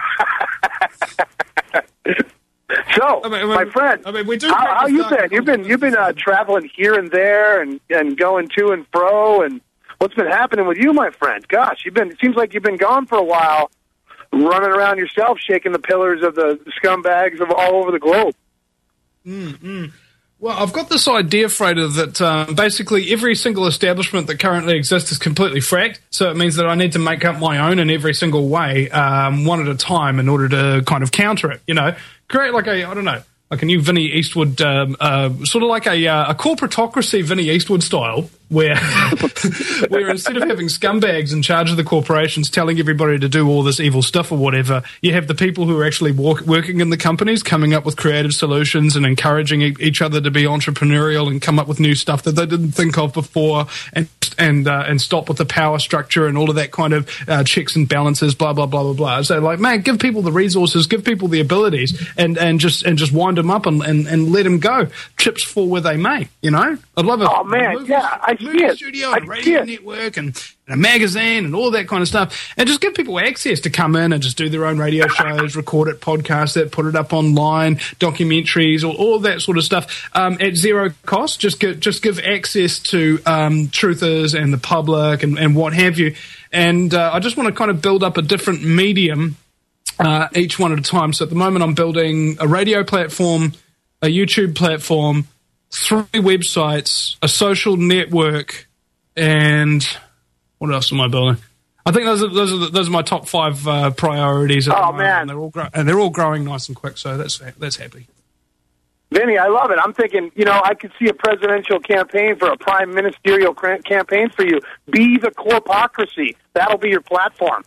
So, I mean, I mean, my friend, I mean, we do how, how practice you dark been? You've been you've been uh, consciousness. traveling here and there and, and going to and fro, and what's been happening with you, my friend? Gosh, you've been. It seems like you've been gone for a while, running around yourself, shaking the pillars of the scumbags of all over the globe. Mm-mm. Well, I've got this idea, Frater, that um, basically every single establishment that currently exists is completely fracked. So it means that I need to make up my own in every single way, um, one at a time, in order to kind of counter it. You know, create like a, I don't know, like a new Vinnie Eastwood, um, uh, sort of like a, uh, a corporatocracy Vinnie Eastwood style, where where instead of having scumbags in charge of the corporations telling everybody to do all this evil stuff or whatever, you have the people who are actually walk, working in the companies coming up with creative solutions and encouraging e- each other to be entrepreneurial and come up with new stuff that they didn't think of before, and and uh, and stop with the power structure and all of that kind of uh, checks and balances, blah blah blah blah blah. So like, man, give people the resources, give people the abilities, and, and just and just wind them up and, and, and let them go. Chips fall where they may. You know, I'd love a Oh, man, movie, yeah, I see movie it. studio I and see radio it. network and, and a magazine and all that kind of stuff, and just give people access to come in and just do their own radio shows, record it, podcast it, put it up online, documentaries, all, all that sort of stuff um, at zero cost. Just give, just give access to um, truthers and the public and, and what have you. And uh, I just want to kind of build up a different medium uh, each one at a time. So at the moment I'm building a radio platform, a YouTube platform, three websites, a social network, and what else am I building? I think those are those are the, those are my top five uh, priorities. At Oh, the moment. man. And they're all grow- and they're all growing nice and quick. So that's that's happy. Vinny, I love it. I'm thinking, you know, I could see a presidential campaign for a prime ministerial cra- campaign for you. Be the corpocracy. That'll be your platform.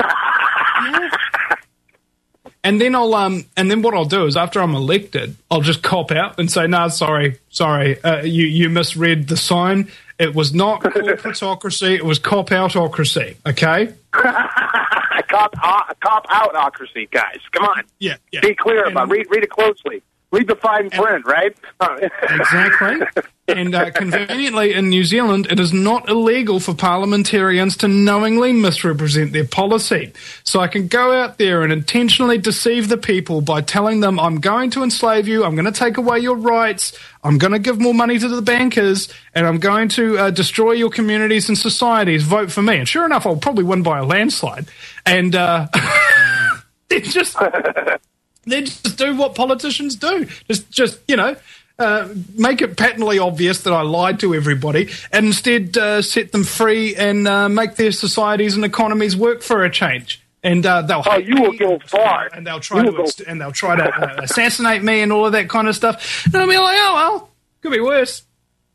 And then I'll um and then what I'll do is after I'm elected, I'll just cop out and say, "No, sorry, sorry, uh, you you misread the sign. It was not corporatocracy. It was cop-outocracy." Okay. cop, uh, cop outocracy, guys. Come on. Yeah. yeah. Be clear And- about it. Read, read it closely. Read the fine print, right? Exactly. And uh, conveniently, in New Zealand, it is not illegal for parliamentarians to knowingly misrepresent their policy. So I can go out there and intentionally deceive the people by telling them, I'm going to enslave you, I'm going to take away your rights, I'm going to give more money to the bankers, and I'm going to uh, destroy your communities and societies. Vote for me. And sure enough, I'll probably win by a landslide. And uh, it's just... They just do what politicians do. Just, just you know, uh, make it patently obvious that I lied to everybody, and instead uh, set them free and uh, make their societies and economies work for a change. And uh, they'll Oh, hate you will me, go far. and they'll try You to will go- ex- and they'll try to uh, assassinate me and all of that kind of stuff. And I'll be like, oh well, could be worse.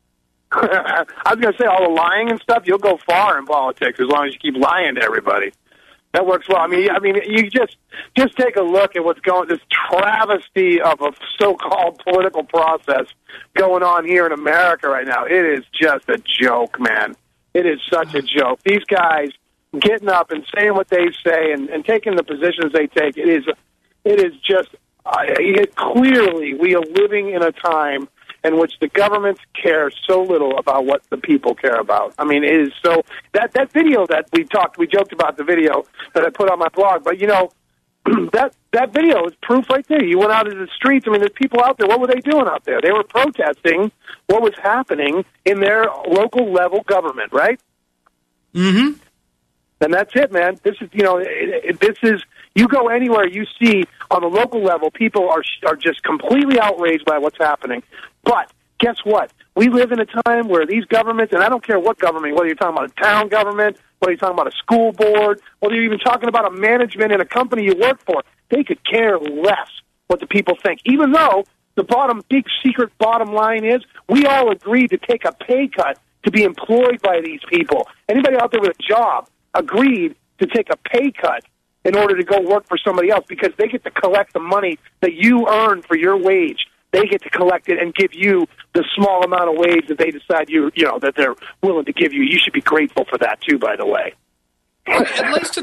I was going to say, all the lying and stuff, you'll go far in politics as long as you keep lying to everybody. That works well. I mean, I mean, you just just take a look at what's going, this travesty of a so-called political process going on here in America right now. It is just a joke, man. It is such a joke. These guys getting up and saying what they say and, and taking the positions they take. It is, it is just uh, it, clearly we are living in a time in which the governments care so little about what the people care about. I mean, it is so that that video that we talked, we joked about the video that I put on my blog, but you know, that that video is proof right there. You went out into the streets. I mean, there's people out there. What were they doing out there? They were protesting what was happening in their local level government, right? Mm-hmm. And that's it, man. This is, you know, it, it, this is, you go anywhere, you see on the local level, people are are just completely outraged by what's happening. But guess what? We live in a time where these governments, and I don't care what government, whether you're talking about a town government, whether you're talking about a school board, whether you're even talking about a management in a company you work for, they could care less what the people think. Even though the bottom, big secret bottom line is, we all agreed to take a pay cut to be employed by these people. Anybody out there with a job agreed to take a pay cut in order to go work for somebody else because they get to collect the money that you earn for your wage. They get to collect it and give you the small amount of wage that they decide you, you know, that they're willing to give you. You should be grateful for that too, by the way. At least to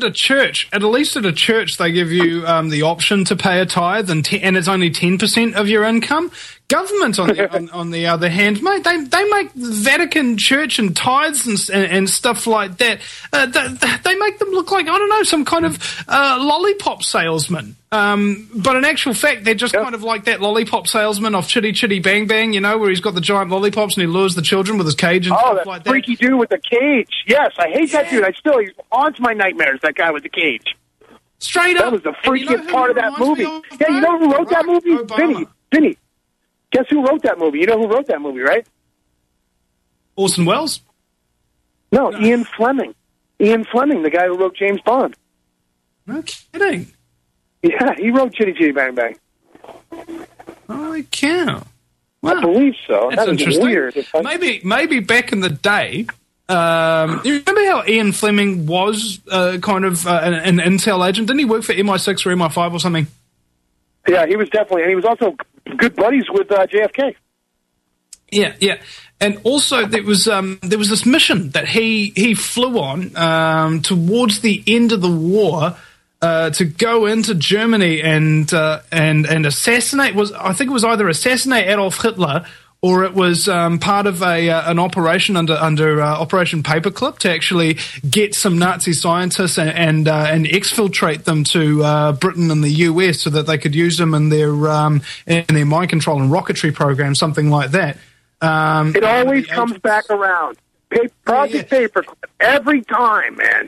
at a church, at least at a church, they give you um, the option to pay a tithe, and, te- and it's only ten percent of your income. Government, on the, on, on the other hand, mate, they they make Vatican Church and tithes and, and, and stuff like that. Uh, they, they make them look like, I don't know, some kind of uh, lollipop salesman. Um, but in actual fact, they're just yep. kind of like that lollipop salesman off Chitty Chitty Bang Bang, you know, where he's got the giant lollipops and he lures the children with his cage and oh, stuff that like that. freaky dude with the cage. Yes, I hate yeah. that dude. I still, he haunts my nightmares, that guy with the cage. Straight that up. That was the freakiest you know part of that movie. Of, yeah, you know who wrote that movie? Obama. Vinny. Vinny. Guess who wrote that movie? You know who wrote that movie, right? Orson Welles? No, no, Ian Fleming. Ian Fleming, the guy who wrote James Bond. No kidding. Yeah, he wrote Chitty Chitty Bang Bang. Holy cow. Wow. I believe so. That's that interesting. Weird. Maybe, maybe back in the day, um, you remember how Ian Fleming was uh, kind of uh, an, an intel agent? Didn't he work for M I six or M I five or something? Yeah, he was definitely, and he was also good buddies with uh, J F K. Yeah, yeah, and also there was um, there was this mission that he he flew on um, towards the end of the war uh, to go into Germany and uh, and and assassinate. Was I think it was either assassinate Adolf Hitler or it was um, part of a uh, an operation under under uh, Operation Paperclip to actually get some Nazi scientists and and, uh, and exfiltrate them to uh, Britain and the U S so that they could use them in their um, in their mind control and rocketry program, something like that. Um, it always comes agents. back around. Pa- Project yeah, yeah. Paperclip every time, man.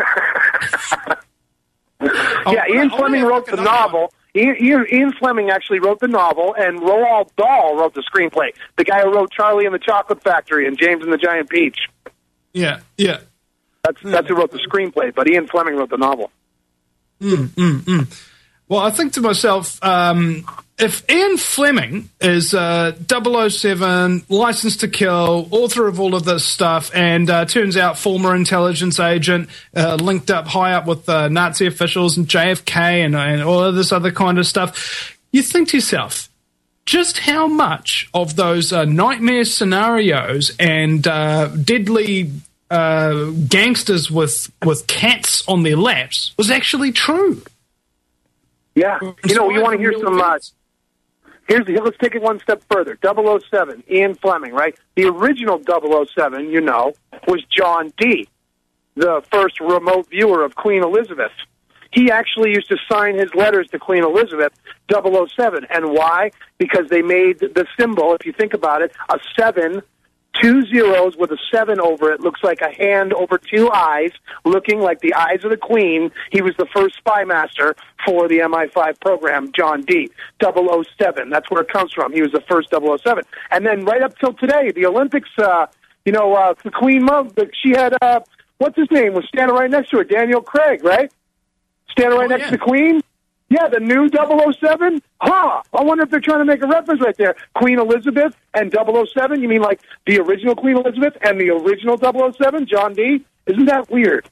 yeah, Ian Fleming wrote the novel. Ian, Ian, Ian Fleming actually wrote the novel, and Roald Dahl wrote the screenplay. The guy who wrote Charlie and the Chocolate Factory and James and the Giant Peach. Yeah, yeah. That's that's who wrote the screenplay, but Ian Fleming wrote the novel. Mm, mm, mm. Well, I think to myself, um, if Ian Fleming is uh, double oh seven, licensed to kill, author of all of this stuff, and uh, turns out former intelligence agent, uh, linked up high up with uh, Nazi officials and J F K and, and all of this other kind of stuff, you think to yourself, just how much of those uh, nightmare scenarios and uh, deadly uh, gangsters with, with cats on their laps was actually true? Yeah, you know, you want to hear some, uh, here's, let's take it one step further. double oh seven, Ian Fleming, right? The original double oh seven, you know, was John Dee, the first remote viewer of Queen Elizabeth. He actually used to sign his letters to Queen Elizabeth double oh seven. And why? Because they made the symbol, if you think about it, a seven, two zeros with a seven over it, looks like a hand over two eyes, looking like the eyes of the Queen. He was the first spy master for the M I five program, John Dee. double oh seven, that's where it comes from. He was the first double oh seven. And then right up till today, the Olympics, uh, you know, uh, the Queen Mom, she had, uh, what's his name, was standing right next to her, Daniel Craig, right? Standing right oh, next yeah. to the Queen. Yeah, the new double oh seven? Huh, I wonder if they're trying to make a reference right there. Queen Elizabeth and double oh seven? You mean like the original Queen Elizabeth and the original double oh seven, John Dee? Isn't that weird?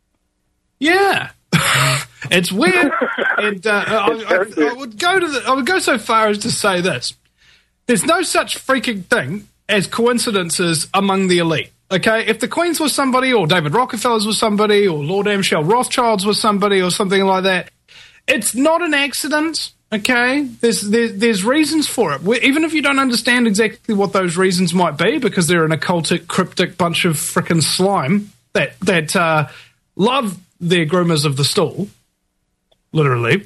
Yeah. It's weird. and uh, I, I, I would go to the, I would go so far as to say this. There's no such freaking thing as coincidences among the elite. Okay, if the Queens was somebody, or David Rockefeller's was somebody, or Lord Amschel Rothschild's was somebody, or something like that, it's not an accident, okay? There's, there's there's reasons for it. Even if you don't understand exactly what those reasons might be, because they're an occultic, cryptic bunch of frickin' slime that that uh, love their groomers of the stool, literally.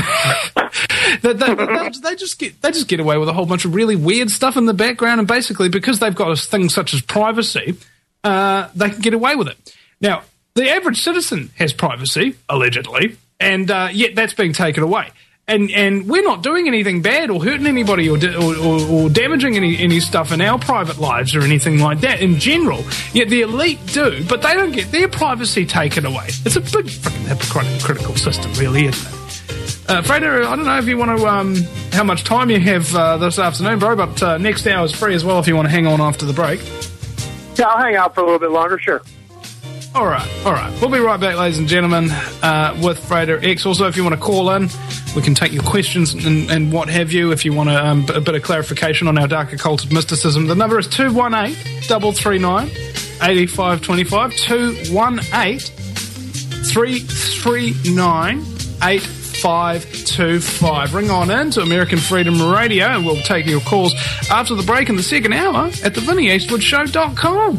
they, they, they, they just get they just get away with a whole bunch of really weird stuff in the background, and basically because they've got things such as privacy, uh, they can get away with it. Now, the average citizen has privacy, allegedly. And uh, yet that's being taken away. And and we're not doing anything bad or hurting anybody or, da- or, or, or damaging any, any stuff in our private lives or anything like that in general. Yet the elite do, but they don't get their privacy taken away. It's a big freaking hypocritical system, really, isn't it? Uh, Frater, I don't know if you want to, um, how much time you have uh, this afternoon, bro, but uh, next hour is free as well if you want to hang on after the break. Yeah, I'll hang out for a little bit longer, sure. All right, all right. We'll be right back, ladies and gentlemen, uh, with Frater X. Also, if you want to call in, we can take your questions and, and what have you. If you want a, um, a bit of clarification on our dark occulted mysticism, the number is two one eight, three three nine, eight five two five, two one eight, three three nine, eight five two five. Ring on in to American Freedom Radio and we'll take your calls after the break in the second hour at the Vinnie Eastwood Show dot com.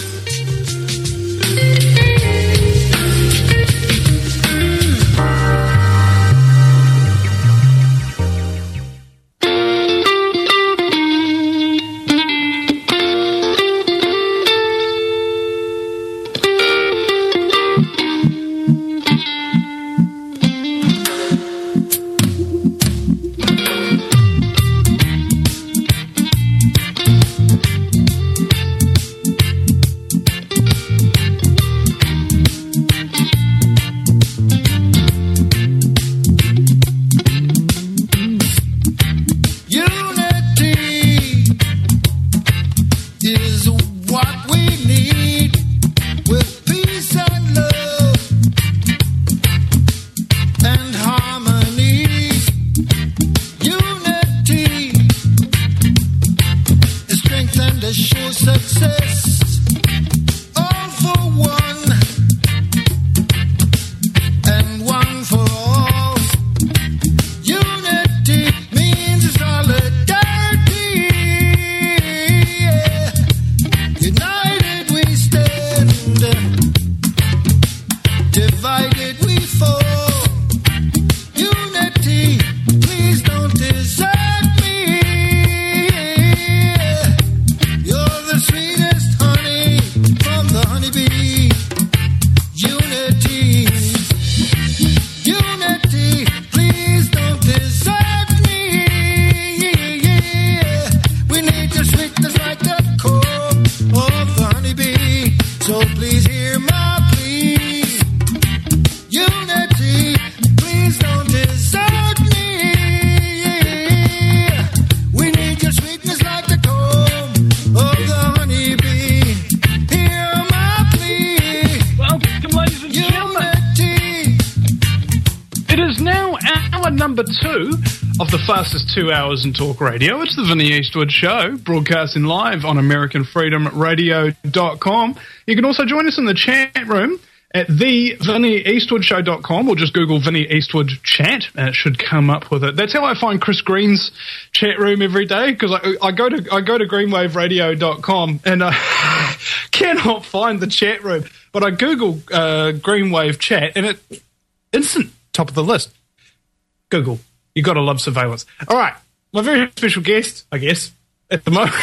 Fastest two hours in talk radio. It's the Vinnie Eastwood Show, broadcasting live on American Freedom Radio dot com. You can also join us in the chat room at the Vinnie Eastwood Show dot com or just Google Vinnie Eastwood Chat and it should come up with it. That's how I find Chris Green's chat room every day because I, I go to I go to greenwave radio dot com and I cannot find the chat room. But I Google uh, Greenwave Chat and it instant top of the list. Google. You got to love surveillance. All right, my very special guest, I guess, at the moment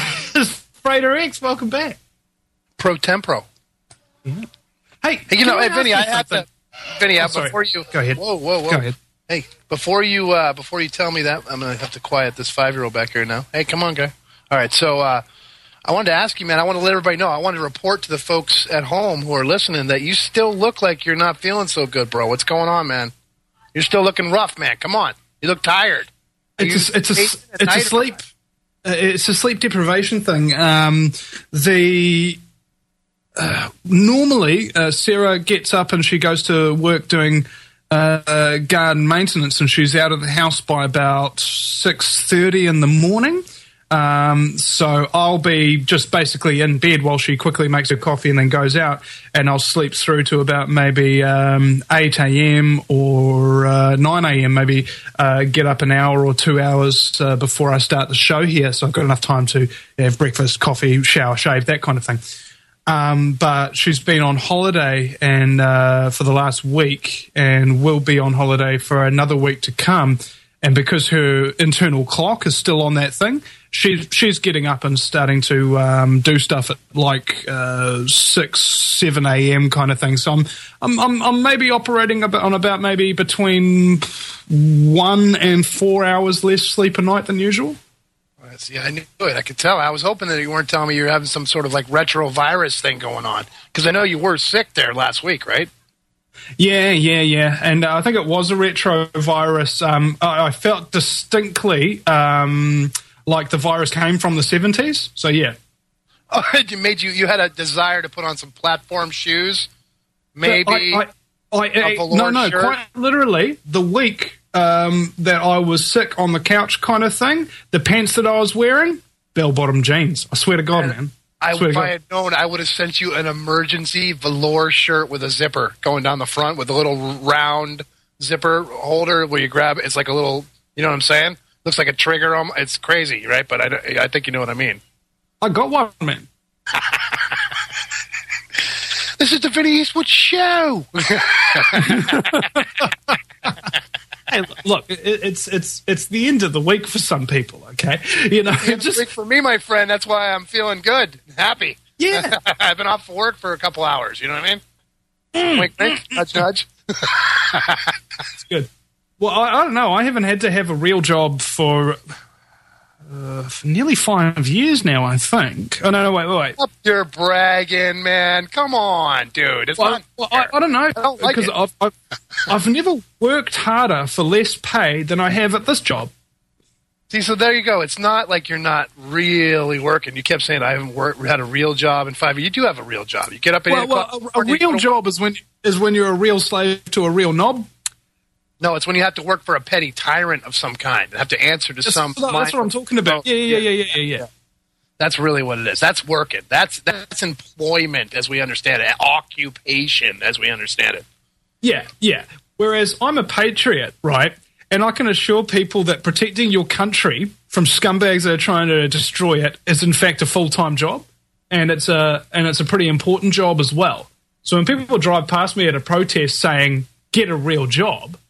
is Frater X. Welcome back, pro tempore. Yeah. Hey, hey, you know, hey, Vinny, I have to. Vinny, oh, before you go ahead. Whoa, whoa, whoa. Go ahead. Hey, before you uh, before you tell me that, I'm gonna have to quiet this five year old back here now. Hey, come on, guy. All right, so uh, I wanted to ask you, man. I want to let everybody know. I want to report to the folks at home who are listening that you still look like you're not feeling so good, bro. What's going on, man? You're still looking rough, man. Come on. You look tired. Are it's a, it's a, it's a sleep uh, it's a sleep deprivation thing. Um, the uh, normally uh, Sarah gets up and she goes to work doing uh, uh, garden maintenance, and she's out of the house by about six thirty in the morning. Um, so I'll be just basically in bed while she quickly makes her coffee and then goes out, and I'll sleep through to about maybe um, eight a.m. or uh, nine a.m. maybe uh, get up an hour or two hours uh, before I start the show here, so I've got enough time to have breakfast, coffee, shower, shave, that kind of thing. Um, but she's been on holiday and uh, for the last week and will be on holiday for another week to come, and because her internal clock is still on that thing, She's she's getting up and starting to um, do stuff at like uh, six, seven a.m. kind of thing. So I'm I'm I'm, I'm maybe operating about, on about maybe between one and four hours less sleep a night than usual. Yeah, I knew it. I could tell. I was hoping that you weren't telling me you were having some sort of like retrovirus thing going on, because I know you were sick there last week, right? Yeah, yeah, yeah. And uh, I think it was a retrovirus. Um, I, I felt distinctly. Um, Like the virus came from the seventies, so yeah. Oh, it made you. You had a desire to put on some platform shoes, maybe. I, I, I, I, no, no, shirt. Quite literally, the week um, that I was sick on the couch, kind of thing. The pants that I was wearing, bell-bottom jeans. I swear to God, and, man. I, Swear to if God. I had known, I would have sent you an emergency velour shirt with a zipper going down the front with a little round zipper holder where you grab it. It's like a little, you know what I'm saying? Looks like a trigger. Um, It's crazy, right? But I, I think you know what I mean. I got one, man. This is the Vinny Eastwood Show. Hey, look, it, it's it's it's the end of the week for some people. Okay, you know, It's just big for me, my friend. That's why I'm feeling good, happy. yeah. I've been off work for a couple hours. You know what I mean? Mm. Wink, wink, nudge, nudge. It's good. Well, I, I don't know. I haven't had to have a real job for, uh, for nearly five years now, I think. Oh, no, no, wait, wait, wait. Up your bragging, man. Come on, dude. It's Well, not well I, fair. I don't know. I don't like because it. I've, I've, I've never worked harder for less pay than I have at this job. See, so there you go. It's not like you're not really working. You kept saying I haven't worked, had a real job in five years. You do have a real job. You get up at Well, eight well o'clock. a, a real job is when is when you're a real slave to a real knob. No, it's when you have to work for a petty tyrant of some kind. Have to answer to That's, some. that's what I'm talking about. Yeah, yeah, yeah, yeah, yeah, yeah. That's really what it is. That's working. That's that's employment as we understand it. Occupation as we understand it. Yeah, yeah. Whereas I'm a patriot, right? And I can assure people that protecting your country from scumbags that are trying to destroy it is in fact a full-time job, and it's a and it's a pretty important job as well. So when people drive past me at a protest saying "get a real job,"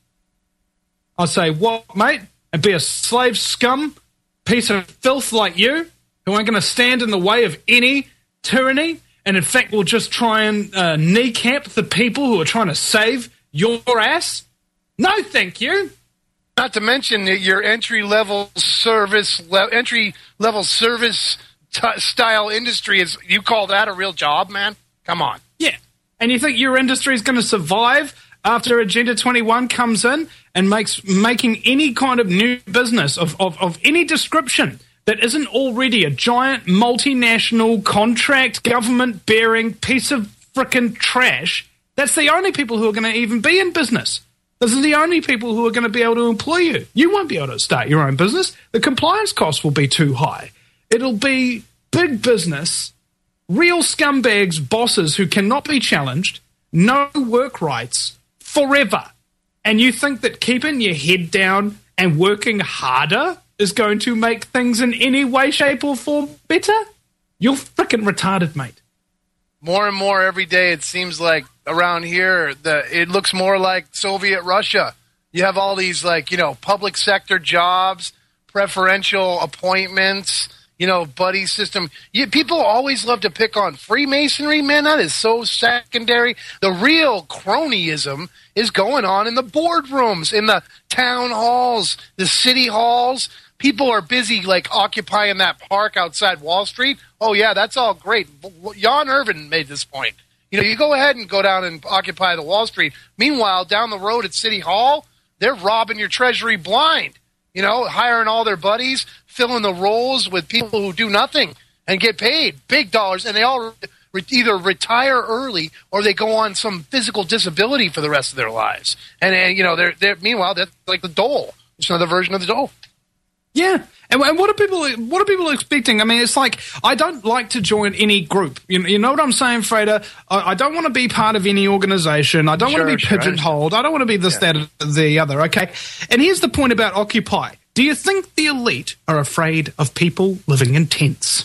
I say, "What, mate? And be a slave scum piece of filth like you, who ain't going to stand in the way of any tyranny, and in fact will just try and uh, kneecap the people who are trying to save your ass? No, thank you." Not to mention that your entry level service, le- entry level service t- style industry is. You call that a real job, man? Come on. Yeah. And you think your industry is going to survive after Agenda twenty-one comes in and makes making any kind of new business of, of, of any description that isn't already a giant multinational contract government bearing piece of frickin' trash? That's the only people who are going to even be in business. Those are the only people who are going to be able to employ you. You won't be able to start your own business. The compliance costs will be too high. It'll be big business, real scumbags, bosses who cannot be challenged, no work rights, forever. And you think that keeping your head down and working harder is going to make things in any way, shape, or form better? You're frickin' retarded, mate. More and more every day, it seems like around here, the it looks more like Soviet Russia. You have all these, like, you know, public sector jobs, preferential appointments, you know, buddy system. You, people always love to pick on Freemasonry, man. That is so secondary. The real cronyism is going on in the boardrooms, in the town halls, the city halls. People are busy, like, occupying that park outside Wall Street. Oh, yeah, that's all great. Jan Irvin made this point. You know, you go ahead and go down and occupy the Wall Street. Meanwhile, down the road at City Hall, they're robbing your treasury blind. You know, hiring all their buddies, filling the roles with people who do nothing and get paid big dollars. And they all re- either retire early or they go on some physical disability for the rest of their lives. And, and you know, they're, they're meanwhile, they're like the dole. It's another version of the dole. Yeah, and, and what are people? What are people expecting? I mean, it's like I don't like to join any group. You, you know what I'm saying, Freda? I, I don't want to be part of any organization. I don't Sure, want to be sure, pigeonholed. I don't want to be this, Yeah. that, or the other. Okay, and here's the point about Occupy. Do you think the elite are afraid of people living in tents?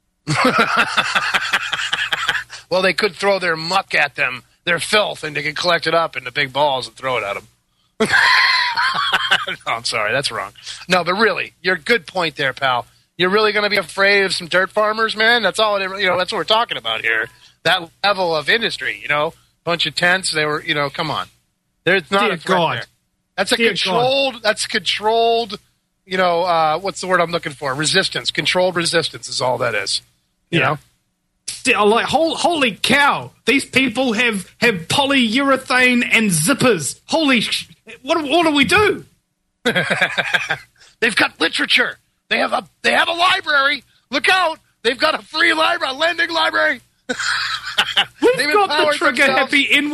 Well, they could throw their muck at them, their filth, and they could collect it up into big balls and throw it at them. No, I'm sorry, that's wrong. No, but really, you're a good point there, pal. You're really going to be afraid of some dirt farmers, man? That's all. It, you know, that's what we're talking about here. That level of industry, you know, bunch of tents. They were, you know, come on. There's not Dear a threat God. there. That's a Dear controlled. That's controlled. You know, uh, what's the word I'm looking for? Resistance. Controlled resistance is all that is. You Yeah. know. Still, like, hol- holy cow! These people have have polyurethane and zippers. Holy, sh- what what do we do? They've got literature. They have a they have a library. Look out! They've got a free library, a lending library. We've They've got the empowered trigger themselves. happy N Y.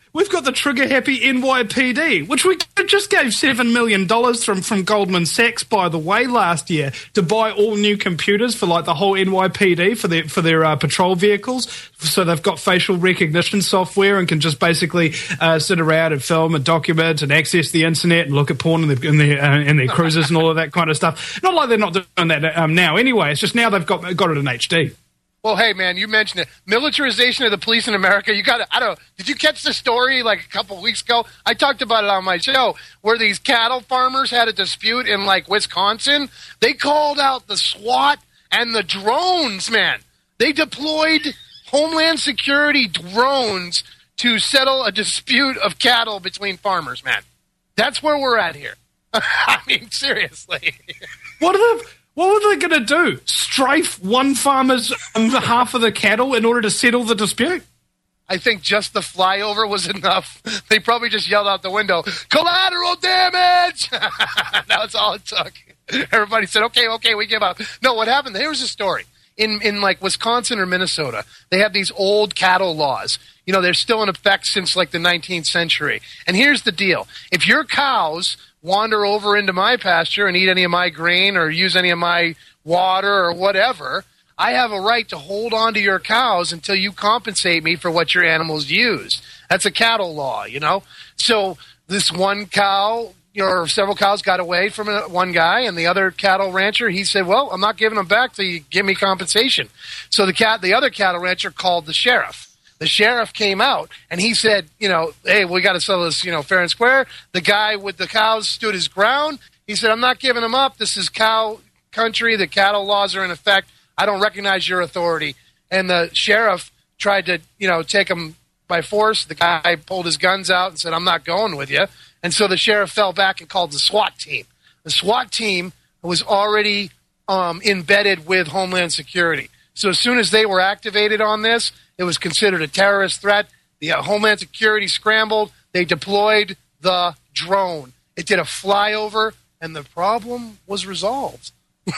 we've got the trigger-happy N Y P D, which we just gave seven million dollars from, from Goldman Sachs, by the way, last year to buy all new computers for, like, the whole N Y P D for their, for their uh, patrol vehicles. So they've got facial recognition software and can just basically uh, sit around and film and document and access the internet and look at porn in, the, in, their, uh, in their cruisers and all of that kind of stuff. Not like they're not doing that um, now anyway. It's just now they've got, got it in H D. Well, hey, man, you mentioned it. Militarization of the police in America. You got to, I don't know, did you catch the story like a couple of weeks ago? I talked about it on my show where these cattle farmers had a dispute in, like, Wisconsin. They called out the SWAT and the drones, man. They deployed Homeland Security drones to settle a dispute of cattle between farmers, man. That's where we're at here. I mean, seriously. What are the... What were they going to do? Strafe one farmer's um, half of the cattle in order to settle the dispute? I think just the flyover was enough. They probably just yelled out the window, collateral damage! That's all it took. Everybody said, okay, okay, we give up. No, what happened? Here's a story. In, in like Wisconsin or Minnesota, they have these old cattle laws. You know, they're still in effect since like the nineteenth century. And here's the deal. If your cows wander over into my pasture and eat any of my grain or use any of my water or whatever, I have a right to hold on to your cows until you compensate me for what your animals used. That's a cattle law, you know? So this one cow, you know, or several cows got away from one guy, and the other cattle rancher, he said, well, I'm not giving them back till you give me compensation. So the cat, the other cattle rancher called the sheriff. The sheriff came out, and he said, you know, hey, we got to settle this, you know, fair and square. The guy with the cows stood his ground. He said, I'm not giving them up. This is cow country. The cattle laws are in effect. I don't recognize your authority. And the sheriff tried to, you know, take him by force. The guy pulled his guns out and said, I'm not going with you. And so the sheriff fell back and called the SWAT team. The SWAT team was already um, embedded with Homeland Security. So as soon as they were activated on this, it was considered a terrorist threat. The uh, Homeland Security scrambled. They deployed the drone. It did a flyover, and the problem was resolved.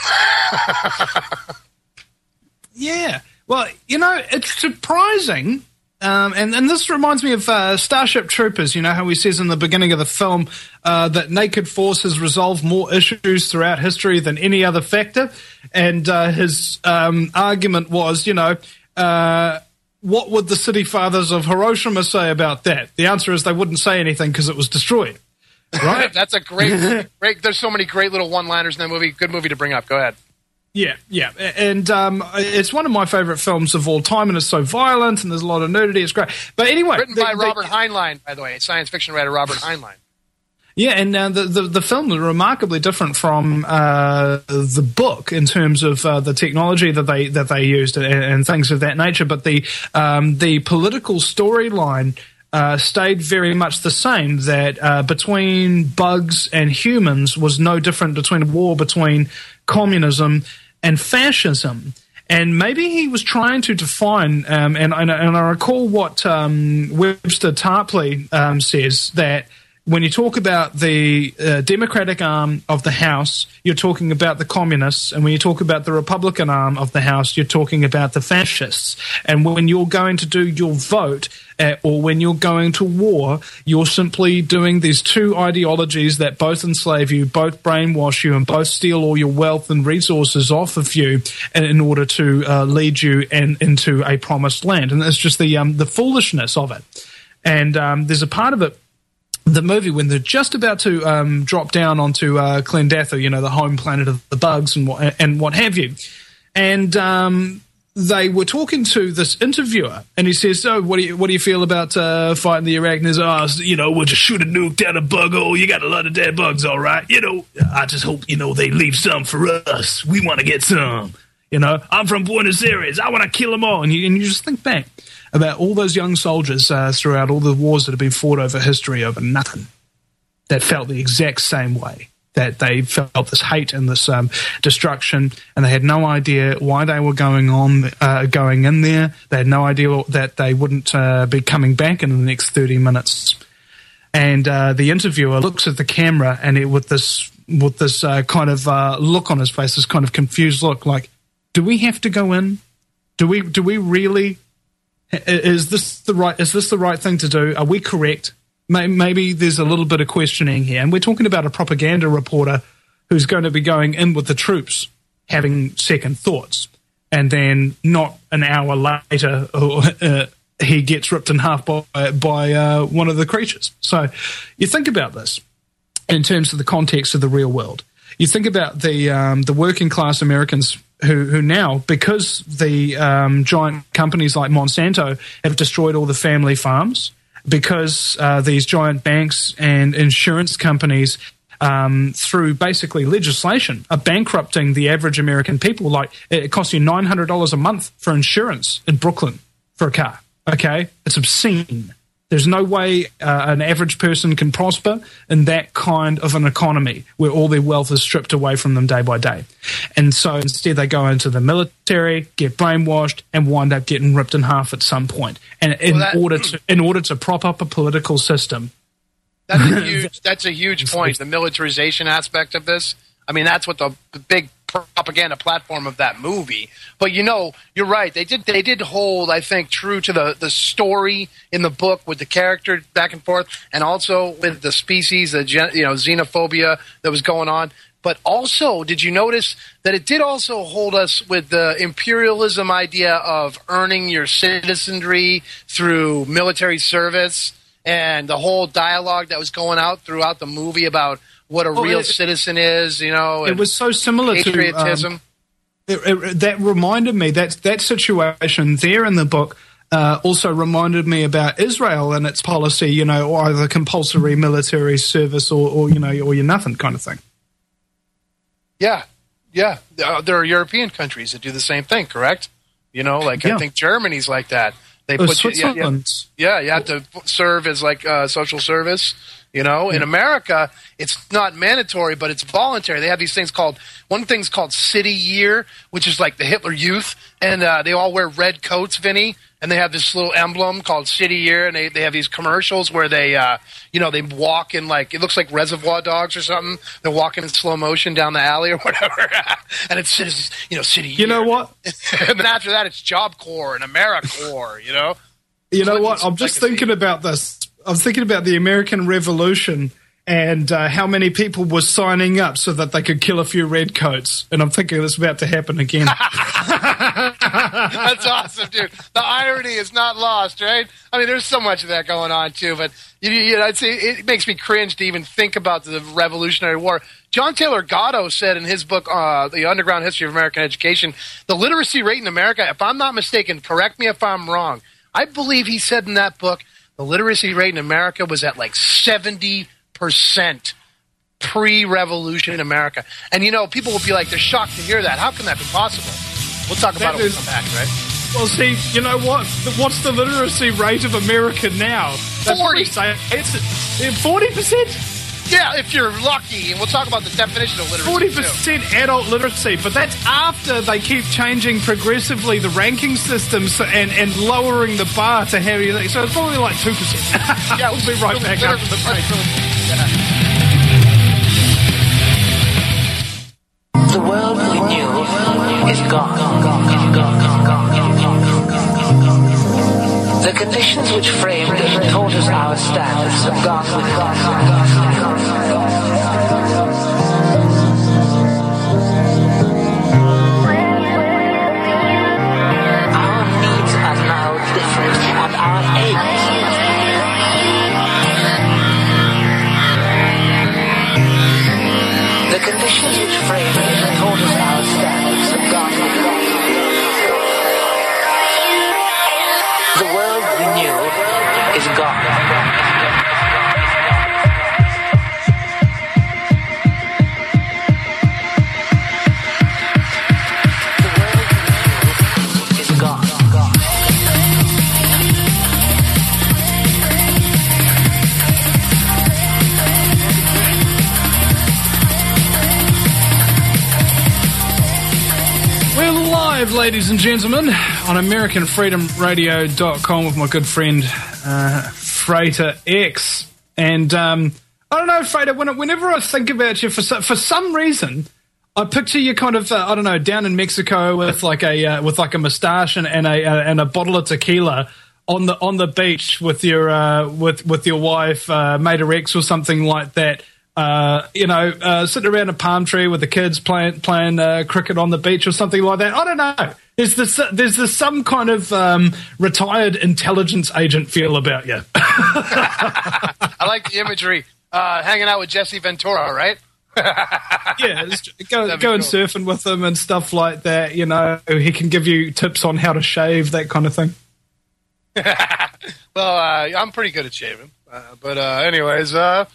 Yeah. Well, you know, it's surprising, um, and, and this reminds me of uh, Starship Troopers, you know, how he says in the beginning of the film uh, that Naked Force has resolved more issues throughout history than any other factor, and uh, his um, argument was, you know, uh, what would the city fathers of Hiroshima say about that? The answer is they wouldn't say anything because it was destroyed. Right? That's a great, great. There's so many great little one-liners in that movie. Good movie to bring up. Go ahead. Yeah, yeah. And um, it's one of my favorite films of all time, and it's so violent, and there's a lot of nudity. It's great. But anyway. Written by they, Robert they, Heinlein, by the way. Science fiction writer Robert Heinlein. Yeah, and uh, the, the the film is remarkably different from uh, the book in terms of uh, the technology that they that they used and, and things of that nature. But the um, the political storyline uh, stayed very much the same. That uh, between bugs and humans was no different between a war between communism and fascism. And maybe he was trying to define, um, and, and, and I recall what um, Webster Tarpley um, says, that when you talk about the uh, Democratic arm of the House, you're talking about the communists. And when you talk about the Republican arm of the House, you're talking about the fascists. And when you're going to do your vote, uh, or when you're going to war, you're simply doing these two ideologies that both enslave you, both brainwash you, and both steal all your wealth and resources off of you in, in order to uh, lead you in, into a promised land. And it's just the, um, the foolishness of it. And um, there's a part of it, the movie, when they're just about to um, drop down onto uh, Clendatha, you know, the home planet of the bugs and what, and what have you. And um, they were talking to this interviewer, and he says, "Oh, what do you what do you feel about uh, fighting the arachnids?" "Oh, you know, we'll just shoot a nuke down a bug hole. You got a lot of dead bugs, all right. You know, I just hope, you know, they leave some for us. We want to get some. You know, I'm from Buenos Aires. I want to kill them all." And you, and you just think back about all those young soldiers uh, throughout all the wars that have been fought over history over nothing, that felt the exact same way, that they felt this hate and this um, destruction, and they had no idea why they were going on, uh, going in there. They had no idea that they wouldn't uh, be coming back in the next thirty minutes. And uh, the interviewer looks at the camera, and it, with this with this uh, kind of uh, look on his face, this kind of confused look, like, do we have to go in? Do we do we really Is this the right? Is this the right thing to do? Are we correct? Maybe there's a little bit of questioning here, and we're talking about a propaganda reporter who's going to be going in with the troops, having second thoughts, and then not an hour later, uh, he gets ripped in half by by uh, one of the creatures. So, you think about this in terms of the context of the real world. You think about the um, the working class Americans who who now, because the um, giant companies like Monsanto have destroyed all the family farms, because uh, these giant banks and insurance companies, um, through basically legislation, are bankrupting the average American people. Like, it costs you nine hundred dollars a month for insurance in Brooklyn for a car. Okay? It's obscene. There's no way uh, an average person can prosper in that kind of an economy where all their wealth is stripped away from them day by day. And so instead they go into the military, get brainwashed, and wind up getting ripped in half at some point. And in well, that, order to in order to prop up a political system. That's a huge that's a huge point, the militarization aspect of this. I mean, that's what the, the big propaganda platform of that movie. But you know, you're right. They did they did hold, I think, true to the, the story in the book with the character back and forth, and also with the species, the gen, you know xenophobia that was going on. But also, did you notice that it did also hold us with the imperialism idea of earning your citizenry through military service, and the whole dialogue that was going out throughout the movie about what a well, real it, citizen is, you know. It was so similar patriotism. to um, it, it, that reminded me that that situation there in the book uh, also reminded me about Israel and its policy, you know, or either compulsory military service or, or you know, or you're nothing kind of thing. Yeah, yeah. Uh, there are European countries that do the same thing, correct? You know, like yeah. I think Germany's like that. They oh, put Switzerland. You, yeah, yeah, you have to serve as like uh, social service. You know, in America, it's not mandatory, but it's voluntary. They have these things called, one thing's called City Year, which is like the Hitler Youth, and uh, they all wear red coats, Vinny, and they have this little emblem called City Year, and they, they have these commercials where they, uh, you know, they walk in like, it looks like Reservoir Dogs or something. They're walking in slow motion down the alley or whatever, and it says, you know, City Year. You know what? And then after that, it's Job Corps and AmeriCorps, you know? You know what? I'm just thinking about this. I'm thinking about the American Revolution and uh, how many people were signing up so that they could kill a few redcoats. And I'm thinking it's about to happen again. That's awesome, dude. The irony is not lost, right? I mean, there's so much of that going on, too. But you, you know, I'd say it makes me cringe to even think about the Revolutionary War. John Taylor Gatto said in his book, uh, The Underground History of American Education, the literacy rate in America, if I'm not mistaken, correct me if I'm wrong, I believe he said in that book, the literacy rate in America was at like seventy percent pre-revolution in America. And, you know, people will be like, they're shocked to hear that. How can that be possible? We'll talk about that it when we come back, right? Well, see, you know what? What's the literacy rate of America now? That's forty. It's forty percent? Yeah, if you're lucky. And we'll talk about the definition of literacy. forty percent too. Adult literacy, but that's after they keep changing progressively the ranking systems and, and lowering the bar to how you. So it's probably like two percent. Yeah, we'll be right back after the break. The world we knew is gone. Gone, gone, gone, gone. The conditions which framed and taught us our standards have gone with gone, gone, gone, gone, gone. Our needs are now different, and our aims. The conditions which framed and taught us our standards have gone with gone. The world we knew is gone. The world we knew is gone. We're live, ladies and gentlemen, on American Freedom Radio dot com with my good friend uh, Freighter X. And um, I don't know, Freighter, when, whenever I think about you, for for some reason, I picture you kind of, uh, I don't know, down in Mexico with like a uh, with like a moustache and, and a uh, and a bottle of tequila, on the on the beach with your uh, with with your wife, uh, mate or ex, or something like that. Uh, you know, uh, sitting around a palm tree with the kids playing playing uh, cricket on the beach or something like that. I don't know. There's this there's this some kind of um, retired intelligence agent feel about you. I like the imagery. Uh, hanging out with Jesse Ventura, right? Yeah, just go That'd be going cool. surfing with him and stuff like that. You know, he can give you tips on how to shave, that kind of thing. Well, uh, I'm pretty good at shaving. Uh, but uh, anyways, uh,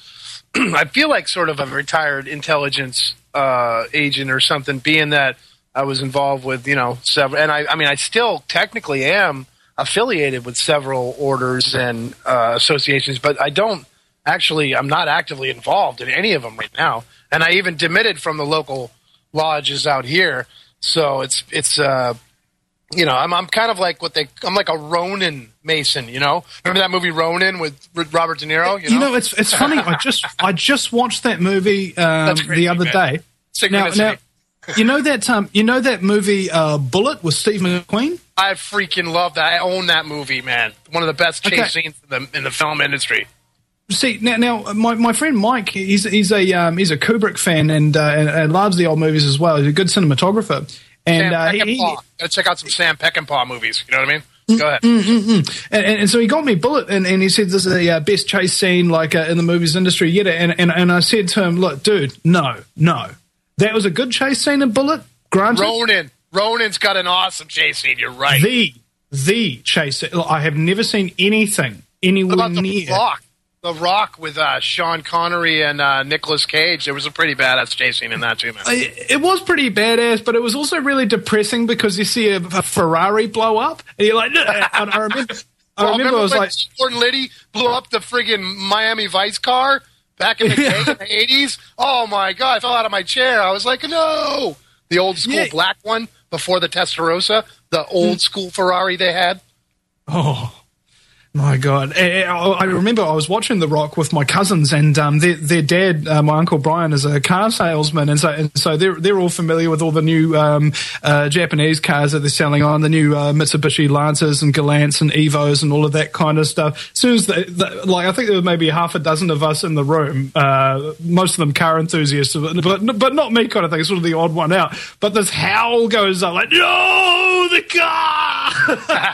I feel like sort of a retired intelligence uh, agent or something, being that I was involved with, you know, several. And I, I mean, I still technically am affiliated with several orders and uh, associations, but I don't actually, I'm not actively involved in any of them right now. And I even demitted from the local lodges out here. So it's, it's, uh, you know, I'm I'm kind of like what they I'm like a Ronin Mason, you know. Remember that movie Ronin with Robert De Niro? You know, You know, it's it's funny. I just I just watched that movie um, That's crazy, the other man. day. Now, Synchronicity. now, you know that um, you know that movie uh, Bullet with Steve McQueen. I freaking love that. I own that movie, man. One of the best chase Okay. scenes in the in the film industry. See now, now my, my friend Mike, he's he's a um, he's a Kubrick fan and, uh, and and loves the old movies as well. He's a good cinematographer, and Sam uh, he, Peckinpah. Gotta check out some Sam Peckinpah movies. You know what I mean? Go ahead. And, and, and so he got me Bullet, and, and he said this is the uh, best chase scene like uh, in the movies industry yet. And, and and I said to him, look, dude, no, no, that was a good chase scene in Bullet. Granted, Ronin. Ronin's got an awesome chase scene. You're right. the the chase. scene- I have never seen anything What anywhere about the near. Rock? The Rock with uh, Sean Connery and uh, Nicolas Cage. There was a pretty badass chase scene in that too, man. It it was pretty badass, but it was also really depressing because you see a, a Ferrari blow up, and you're like, "Ugh." And I remember, I Well, remember, I was when like, Sport and Liddy blew up the friggin' Miami Vice car back in the day in the eighties? Oh, my God. I fell out of my chair. I was like, no. The old school Yeah. black one before the Testarossa, the old school Ferrari they had. oh. My God. I I remember I was watching The Rock with my cousins, and um, their, their dad, uh, my Uncle Brian, is a car salesman, and so and so they're they're all familiar with all the new um, uh, Japanese cars that they're selling on, the new uh, Mitsubishi Lancers and Galants and Evos and all of that kind of stuff. As soon as, the, the, like, I think there were maybe half a dozen of us in the room, uh, most of them car enthusiasts, but, but not me kind of thing, sort of the odd one out. But this howl goes up, like, no, the car!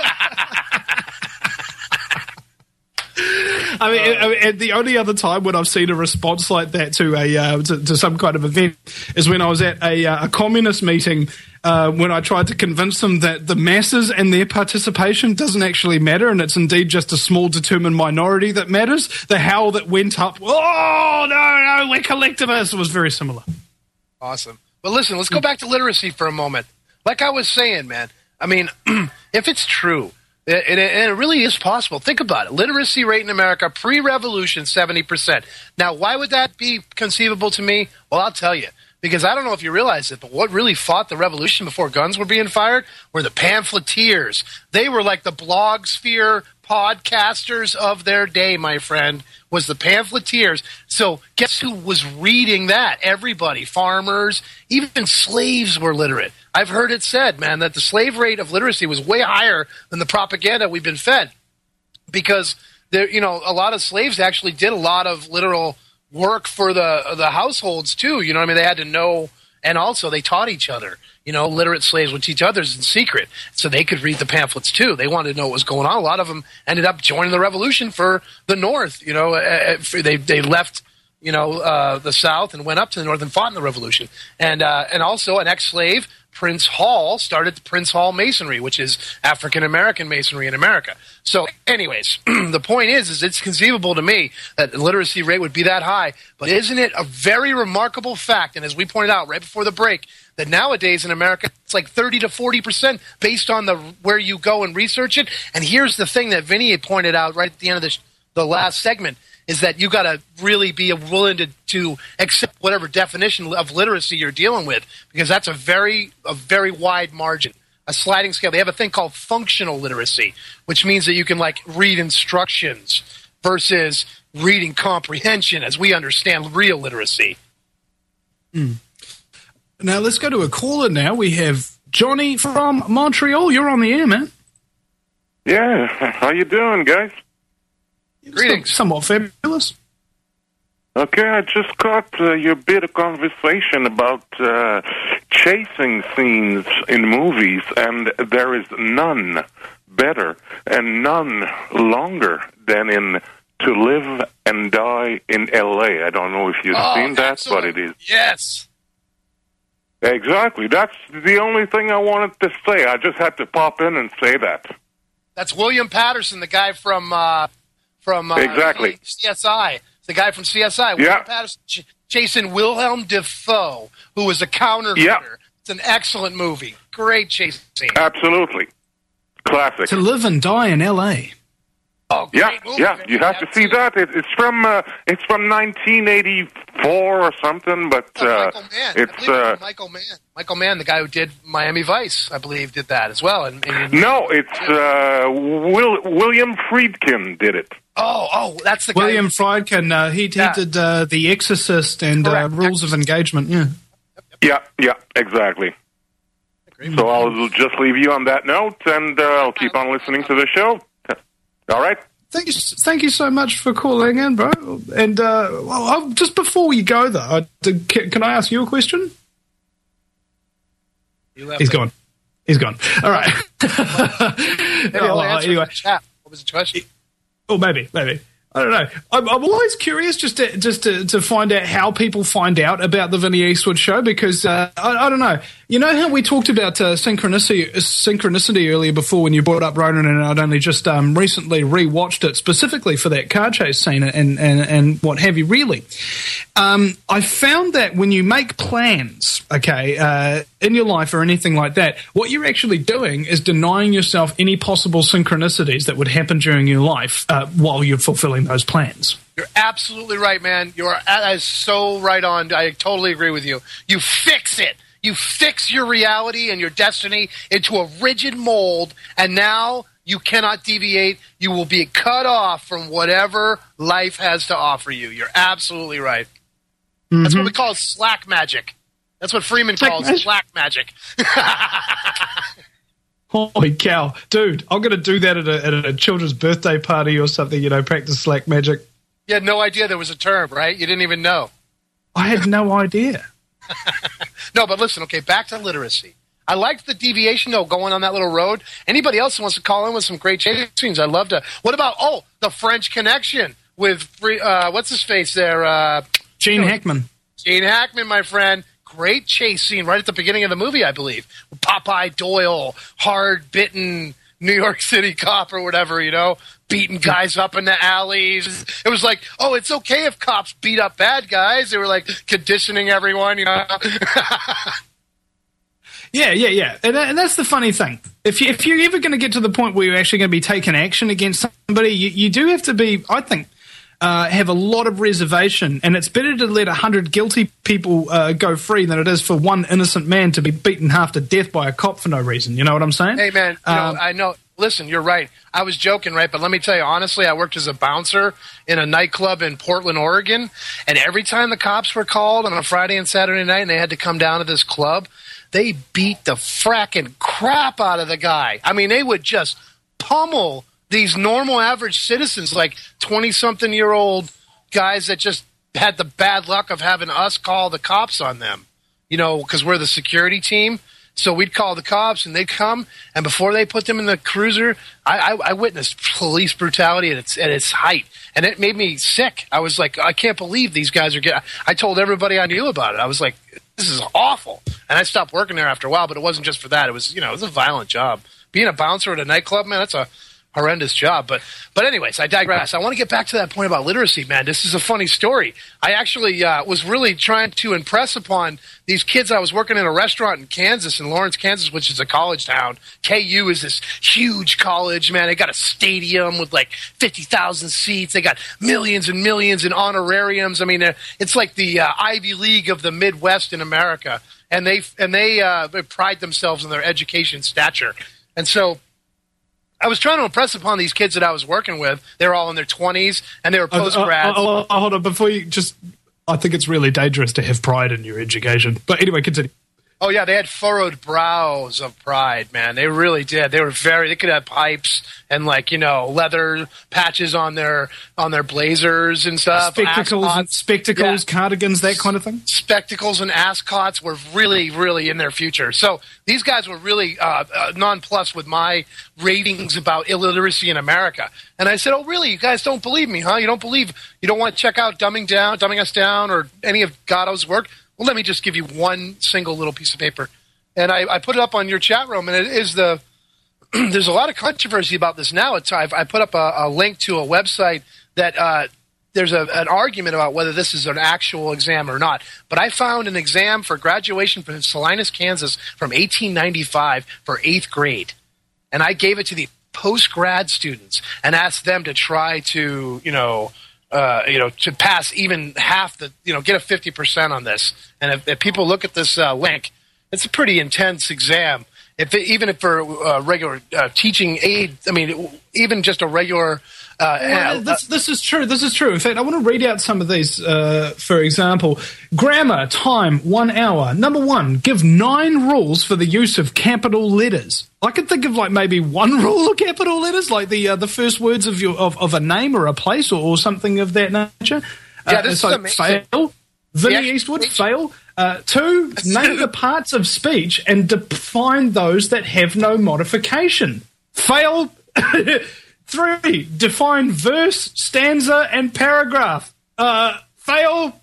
I mean, I mean, and the only other time when I've seen a response like that to a uh, to, to some kind of event is when I was at a, uh, a communist meeting uh, when I tried to convince them that the masses and their participation doesn't actually matter, and it's indeed just a small determined minority that matters. The howl that went up, oh, no, no, we're collectivists, was very similar. Awesome. But listen, let's go back to literacy for a moment. Like I was saying, man, I mean, if it's true, it, it, and it really is possible. Think about it. Literacy rate in America, pre-revolution, seventy percent. Now, why would that be conceivable to me? Well, I'll tell you. Because I don't know if you realize it, but what really fought the revolution before guns were being fired were the pamphleteers. They were like the blog sphere podcasters of their day, my friend, was the pamphleteers. So guess who was reading that? Everybody. Farmers, even slaves were literate. I've heard it said, man, that the slave rate of literacy was way higher than the propaganda we've been fed. Because there, you know, a lot of slaves actually did a lot of literal work for the the households too. You know what I mean? They had to know, and also they taught each other. You know, literate slaves would teach others in secret, so they could read the pamphlets too. They wanted to know what was going on. A lot of them ended up joining the revolution for the North. You know, uh, they they left, you know, uh, the South and went up to the North and fought in the revolution. And uh, and also an ex-slave, Prince Hall, started the Prince Hall Masonry, which is African-American masonry in America. So anyways, the point is, is it's conceivable to me that the literacy rate would be that high. But isn't it a very remarkable fact, and as we pointed out right before the break, that nowadays in America, it's like thirty to forty percent based on the where you go and research it. And here's the thing that Vinny had pointed out right at the end of the, the last segment, is that you got to really be willing to, to accept whatever definition of literacy you're dealing with, because that's a very a very wide margin, a sliding scale. They have a thing called functional literacy, which means that you can like read instructions versus reading comprehension as we understand real literacy. Mm. Now let's go to a caller now. We have Johnny from Montreal. You're on the air, man. Yeah, how you doing, guys? Greetings. Somewhat fabulous. Okay, I just caught uh, your bit of conversation about uh, chasing scenes in movies, and there is none better and none longer than in To Live and Die in L A. I don't know if you've Oh, seen that, excellent. but it is. Yes. Exactly. That's the only thing I wanted to say. I just had to pop in and say that. That's William Patterson, the guy from uh, from uh, Exactly. C S I. The guy from C S I. William Yeah. Patterson ch- chasing Wilhelm Dafoe, who was a counterfeiter. Yeah. It's an excellent movie. Great chase scene. Absolutely. Classic. To Live and Die in L A. Oh, great Yeah, movie, yeah, man. you have to see that. It, it's from uh, it's from nineteen eighty-four or something, but Oh, uh, Michael Mann. it's I believe it uh, was Michael Mann. Michael Mann, the guy who did Miami Vice, I believe, did that as well. And, and no, it's uh, Will, William Friedkin did it. oh, oh, that's the guy. William Friedkin, uh, he, Yeah. he did uh, The Exorcist and uh, Correct. Rules of Engagement, yeah. Yeah, yeah, exactly. So I'll just leave you on that note, and uh, I'll keep on listening to the show. All right. Thank you, thank you so much for calling in, bro. And uh, well, I'll, just before you go, though, I, did, can, can I ask you a question? You left He's it. gone. He's gone. All right. Maybe Oh, I'll answer anyway. in the chat. What was the question? Oh, maybe, maybe. I don't know. I'm, I'm always curious just to just to, to find out how people find out about the Vinny Eastwood show because uh, I, I don't know. You know how we talked about uh, synchronicity synchronicity earlier before when you brought up Ronan, and I'd only just um, recently rewatched it specifically for that car chase scene and and, and what have you. Really, um, I found that when you make plans, okay, uh, in your life or anything like that, what you're actually doing is denying yourself any possible synchronicities that would happen during your life uh, while you're fulfilling those plans. You're absolutely right, man. You are that is so right on. I totally agree with you. You fix it. You fix your reality and your destiny into a rigid mold, and now you cannot deviate. You will be cut off from whatever life has to offer you. You're absolutely right. Mm-hmm. That's what we call slack magic. That's what Freeman Slack calls magic? slack magic. Holy cow. Dude, I'm going to do that at a, at a children's birthday party or something, you know, practice slack magic. You had no idea there was a term, right? You didn't even know. I had no idea. No, but listen, okay, back to literacy. I liked the deviation, though, going on that little road. Anybody else who wants to call in with some great chase scenes, I'd love to. What about, oh, the French Connection with, free, uh, what's his face there? Uh, Gene you know, Hackman. Gene Hackman, my friend. Great chase scene right at the beginning of the movie, I believe. Popeye Doyle, hard-bitten New York City cop or whatever, you know, beating guys up in the alleys. It was like, oh, it's okay if cops beat up bad guys. They were like conditioning everyone, you know. Yeah, yeah, yeah. And, that, and that's the funny thing. If, you, if you're ever going to get to the point where you're actually going to be taking action against somebody, you, you do have to be, I think, uh, have a lot of reservation. And it's better to let a hundred guilty people uh, go free than it is for one innocent man to be beaten half to death by a cop for no reason. You know what I'm saying? Hey, man, you Um, know, I know. Listen, you're right. I was joking, right? But let me tell you, honestly, I worked as a bouncer in a nightclub in Portland, Oregon. And every time the cops were called on a Friday and Saturday night and they had to come down to this club, they beat the fracking crap out of the guy. I mean, they would just pummel these normal average citizens, like twenty-something-year-old guys that just had the bad luck of having us call the cops on them, you know, because we're the security team. So we'd call the cops, and they'd come, and before they put them in the cruiser, I, I, I witnessed police brutality at its at its height, and it made me sick. I was like, I can't believe these guys are getting. I told everybody I knew about it. I was like, this is awful, and I stopped working there after a while. But it wasn't just for that. It was, you know, it was a violent job. Being a bouncer at a nightclub, man, that's a horrendous job. But but anyways, I digress. I want to get back to that point about literacy, man. This is a funny story. I actually uh, was really trying to impress upon these kids. I was working in a restaurant in Kansas, in Lawrence, Kansas, which is a college town. K U is this huge college, man. They got a stadium with like fifty thousand seats. They got millions and millions in honorariums. I mean, it's like the uh, Ivy League of the Midwest in America. And they, and they uh, pride themselves on their education stature. And so I was trying to impress upon these kids that I was working with. They were all in their twenties, and they were post-grads. Oh, oh, oh, hold on, before you just... I think it's really dangerous to have pride in your education. But anyway, continue. Oh, yeah, they had furrowed brows of pride, man. They really did. They were very – they could have pipes and, like, you know, leather patches on their on their blazers and stuff. Spectacles, and ascots. spectacles, Yeah. cardigans, that kind of thing. Spectacles and ascots were really, really in their future. So these guys were really uh, uh, nonplussed with my ratings about illiteracy in America. And I said, oh, really? You guys don't believe me, huh? You don't believe – you don't want to check out Dumbing Down, Dumbing Us Down, or any of Gatto's work? Well, let me just give you one single little piece of paper. And I, I put it up on your chat room, and it is the – there's a lot of controversy about this now. It's I've, I put up a, a link to a website that uh, there's a, an argument about whether this is an actual exam or not. But I found an exam for graduation from Salinas, Kansas from eighteen ninety-five for eighth grade. And I gave it to the post-grad students and asked them to try to, you know – Uh, you know, to pass even half the, you know, get a fifty percent on this. And if, if people look at this uh, link, it's a pretty intense exam. If it, even if for uh, regular uh, teaching aid, I mean, even just a regular. Uh, Well, this, this is true. This is true. In fact, I want to read out some of these. Uh, for example, grammar time one hour. Number one, give nine rules for the use of capital letters. I could think of like maybe one rule of capital letters, like the uh, the first words of your of, of a name or a place or, or something of that nature. Yeah, uh, this so is amazing. fail. Vinny Yeah, Eastwood, it's- fail. Uh, two, name the parts of speech and define those that have no modification. Fail. Three, define verse, stanza, and paragraph. Uh, fail.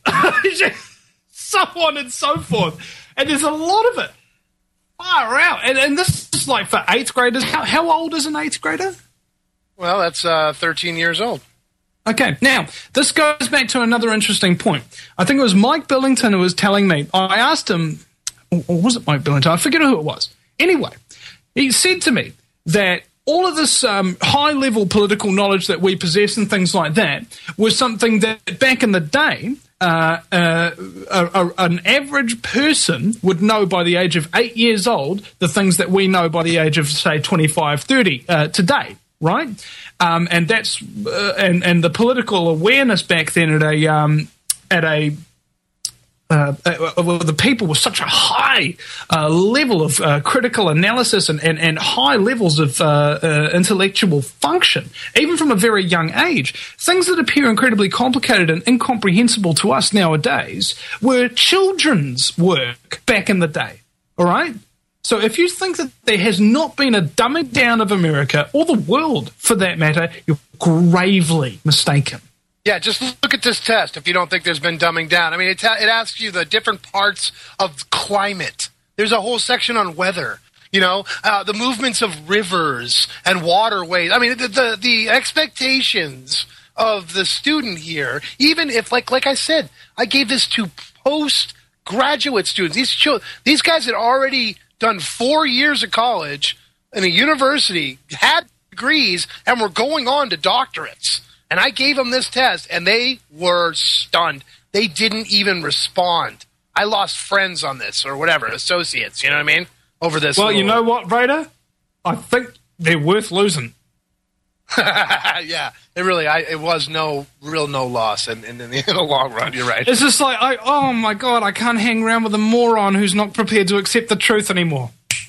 So on and so forth. And there's a lot of it. Far out. And, and this is like for eighth graders. How, how old is an eighth grader? Well, that's uh, thirteen years old. Okay, now, this goes back to another interesting point. I think it was Mike Billington who was telling me, I asked him, or was it Mike Billington? I forget who it was. Anyway, he said to me that all of this um, high-level political knowledge that we possess and things like that was something that back in the day, uh, uh, a, a, an average person would know by the age of eight years old the things that we know by the age of, say, twenty-five, thirty uh, today, right? Um, and that's uh, and and the political awareness back then at a um, at a uh, uh, well, the people were such a high uh, level of uh, critical analysis and, and, and high levels of uh, uh, intellectual function, even from a very young age. Things that appear incredibly complicated and incomprehensible to us nowadays were children's work back in the day. All right. So if you think that there has not been a dumbing down of America, or the world for that matter, you're gravely mistaken. Yeah, just look at this test if you don't think there's been dumbing down. I mean, it, ta- it asks you the different parts of climate. There's a whole section on weather, you know, uh, the movements of rivers and waterways. I mean, the, the, the expectations of the student here, even if, like like I said, I gave this to postgraduate students. These children, these guys had already done four years of college in a university, had degrees, and were going on to doctorates. And I gave them this test, and they were stunned. They didn't even respond. I lost friends on this, or whatever, associates, you know what I mean, over this. Well, little... you know what, Raider? I think they're worth losing. Yeah, it really, I, it was no, real no loss in, in, in, the, in the long run, you're right. It's just like, I, oh my God, I can't hang around with a moron who's not prepared to accept the truth anymore.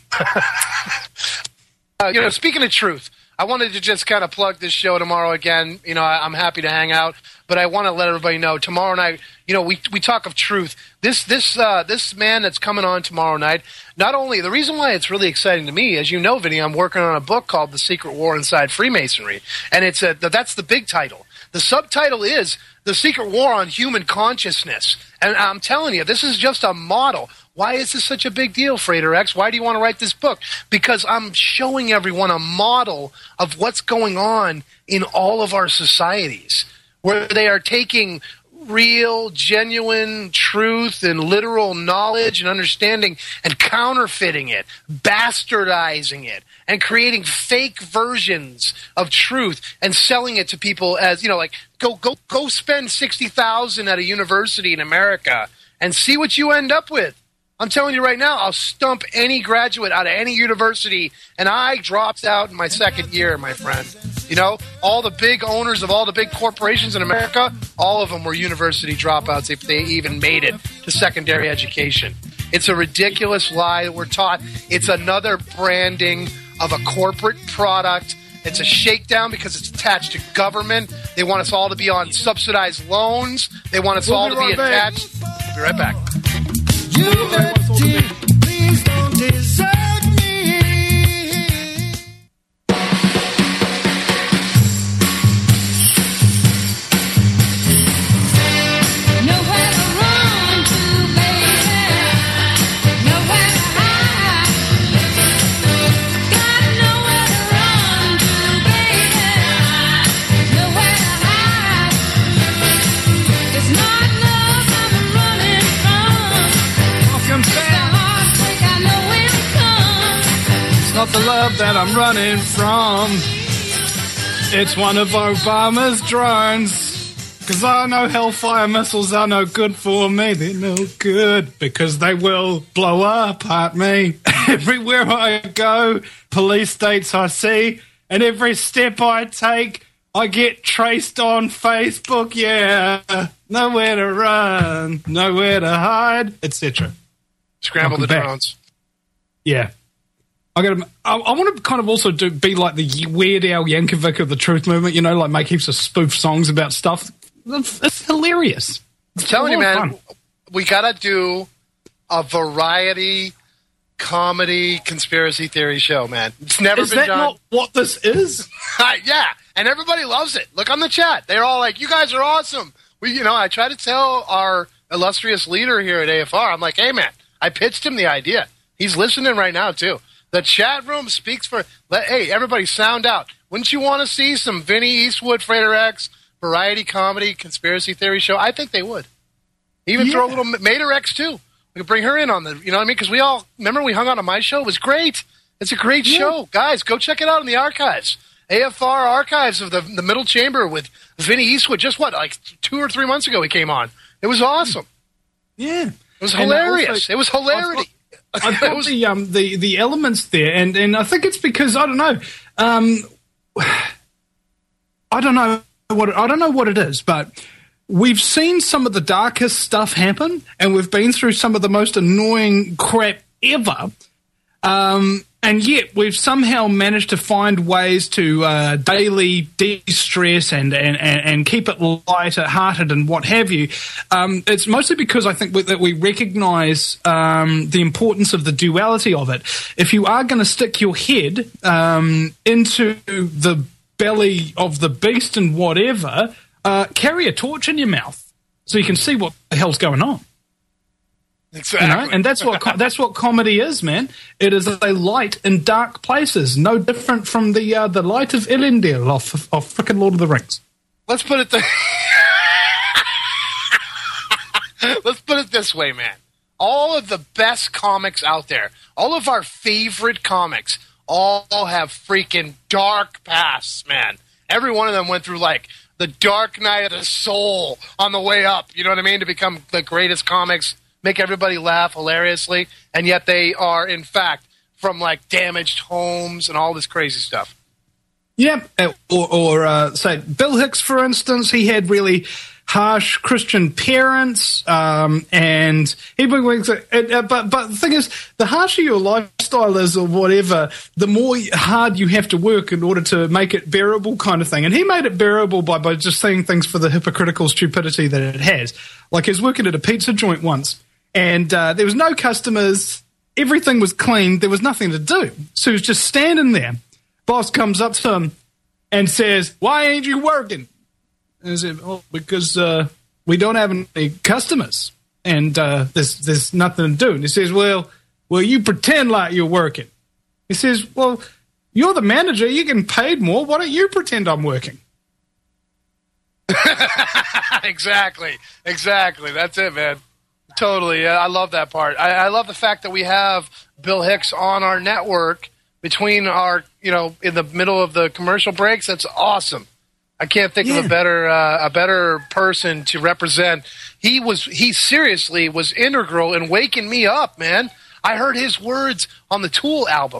uh, you know, speaking of truth, I wanted to just kind of plug this show tomorrow again. You know, I, I'm happy to hang out, but I want to let everybody know tomorrow night. You know, we we talk of truth. This this uh, this man that's coming on tomorrow night. Not only the reason why it's really exciting to me, as you know, Vinny, I'm working on a book called "The Secret War Inside Freemasonry," and it's a that's the big title. The subtitle is "The Secret War on Human Consciousness," and I'm telling you, this is just a model. Why is this such a big deal, Frater X? Why do you want to write this book? Because I'm showing everyone a model of what's going on in all of our societies, where they are taking real, genuine truth and literal knowledge and understanding and counterfeiting it, bastardizing it, and creating fake versions of truth and selling it to people as, you know, like, go go go spend sixty thousand dollars at a university in America and see what you end up with. I'm telling you right now, I'll stump any graduate out of any university, and I dropped out in my second year, my friend. You know, all the big owners of all the big corporations in America, all of them were university dropouts if they even made it to secondary education. It's a ridiculous lie that we're taught. It's another branding of a corporate product. It's a shakedown because it's attached to government. They want us all to be on subsidized loans. They want us We'll all be to be right back. attached. We'll be right back. Unity, please don't desert me. Nowhere to run to, baby. Nowhere to hide. Got nowhere to run to, baby. Nowhere to hide. It's not love I'm running from. Welcome The back. heartbreak I know will come. It's not the love that I'm running from. It's one of Obama's drones. Because I know Hellfire missiles are no good for me. They're no good because they will blow apart me. Everywhere I go, police states I see, and every step I take, I get traced on Facebook. Yeah, nowhere to run, nowhere to hide, et cetera. Scramble the Welcome back. drones. Yeah. I got. I, I want to kind of also do be like the Weird Al Yankovic of the Truth Movement. You know, like make heaps of spoof songs about stuff. It's, it's hilarious. I'm telling you, a lot of man, we gotta do a variety comedy conspiracy theory show, man. It's never Is been that done. not what this is? Yeah, and everybody loves it. Look on the chat; they're all like, "You guys are awesome." We, you know, I try to tell our illustrious leader here at A F R. I'm like, "Hey, man, I pitched him the idea. He's listening right now too." The chat room speaks for. Let, hey, everybody, sound out. Wouldn't you want to see some Vinny Eastwood, Frater X, variety comedy conspiracy theory show? I think they would. Even throw a little Mater X too. We could bring her in on the. You know what I mean? Because we all remember we hung out on my show. It was great. It's a great Yeah. show, guys. Go check it out in the archives. A F R archives of the the Middle Chamber with Vinny Eastwood. Just what, like two or three months ago, he came on. It was awesome. Yeah, It was And hilarious. also- it was hilarity. I've got It was- the um the the elements there, and and I think it's because I don't know, um, I don't know what I don't know what it is, but we've seen some of the darkest stuff happen, and we've been through some of the most annoying crap ever. Um, and yet we've somehow managed to find ways to uh, daily de-stress and, and, and, and keep it light-hearted and what have you. Um, it's mostly because I think we, that we recognise um, the importance of the duality of it. If you are going to stick your head um, into the belly of the beast and whatever, uh, carry a torch in your mouth so you can see what the hell's going on. Exactly. You know, and that's what co- that's what comedy is, man. It is a light in dark places, no different from the uh, the light of Elendil off of frickin' Lord of the Rings. Let's put it th- Let's put it this way, man. All of the best comics out there, all of our favorite comics, all have freaking dark pasts, man. Every one of them went through like the dark night of the soul on the way up. You know what I mean? To become the greatest comics, make everybody laugh hilariously, and yet they are, in fact, from like damaged homes and all this crazy stuff. Yeah, uh, or, or uh, say Bill Hicks, for instance, he had really harsh Christian parents, um, and he brings. Uh, uh, but but the thing is, the harsher your lifestyle is, or whatever, the more hard you have to work in order to make it bearable, kind of thing. And he made it bearable by by just saying things for the hypocritical stupidity that it has. Like he was working at a pizza joint once. And uh, there was no customers. Everything was clean. There was nothing to do. So he was just standing there. Boss comes up to him and says, "Why ain't you working?" And I said, "Oh, because uh, we don't have any customers, and uh, there's there's nothing to do." And he says, "Well, well, you pretend like you're working." He says, "Well, you're the manager. You get paid more. Why don't you pretend I'm working?" Exactly. Exactly. That's it, man. Totally. Yeah, I love that part. I, I love the fact that we have Bill Hicks on our network between our, you know, in the middle of the commercial breaks. That's awesome. I can't think Yeah. of a better uh, a better person to represent. He was he seriously was integral in waking me up, man. I heard his words on the Tool album.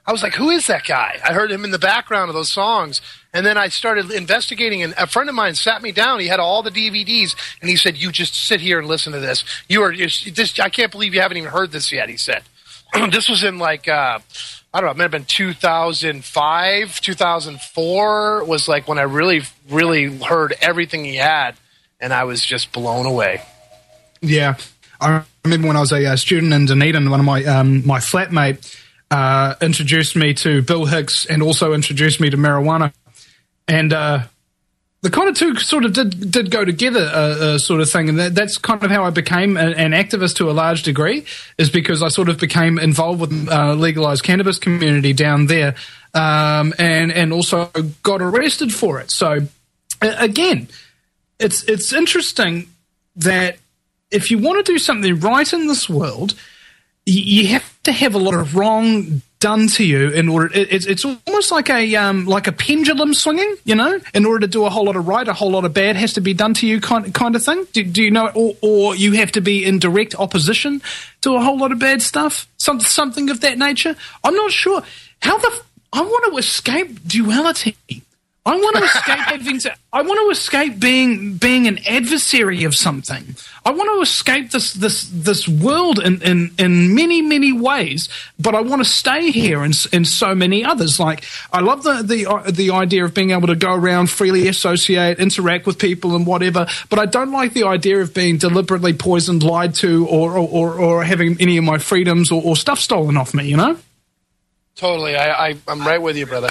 I was like, who is that guy? I heard him in the background of those songs. And then I started investigating, and a friend of mine sat me down. He had all the D V Ds, and he said, you just sit here and listen to this. You are just, this, I can't believe you haven't even heard this yet, he said. This was in like, uh, I don't know, it might have been two thousand five, two thousand four was like when I really, really heard everything he had, and I was just blown away. Yeah. I remember when I was a uh, student in Dunedin, one of my um, my flatmate uh, introduced me to Bill Hicks and also introduced me to marijuana. And uh, the kind of two sort of did did go together, uh, uh, sort of thing. And that, that's kind of how I became a, an activist to a large degree, is because I sort of became involved with uh, legalized cannabis community down there, um, and and also got arrested for it. So uh, again, it's it's interesting that if you want to do something right in this world, you, you have to have a lot of wrong done to you in order. It, it's it's almost like a um, like a pendulum swinging, you know. In order to do a whole lot of right, a whole lot of bad has to be done to you, kind kind of thing. Do, do you know? Or, or you have to be in direct opposition to a whole lot of bad stuff, some something of that nature. I'm not sure how the. I want to escape duality. I want to escape having to. I want to escape being being an adversary of something. I want to escape this this this world in, in, in many many ways, but I want to stay here in in so many others. Like I love the the uh, the idea of being able to go around, freely associate, interact with people and whatever. But I don't like the idea of being deliberately poisoned, lied to, or or, or, or having any of my freedoms or, or stuff stolen off me. You know. Totally, I, I I'm right with you, brother.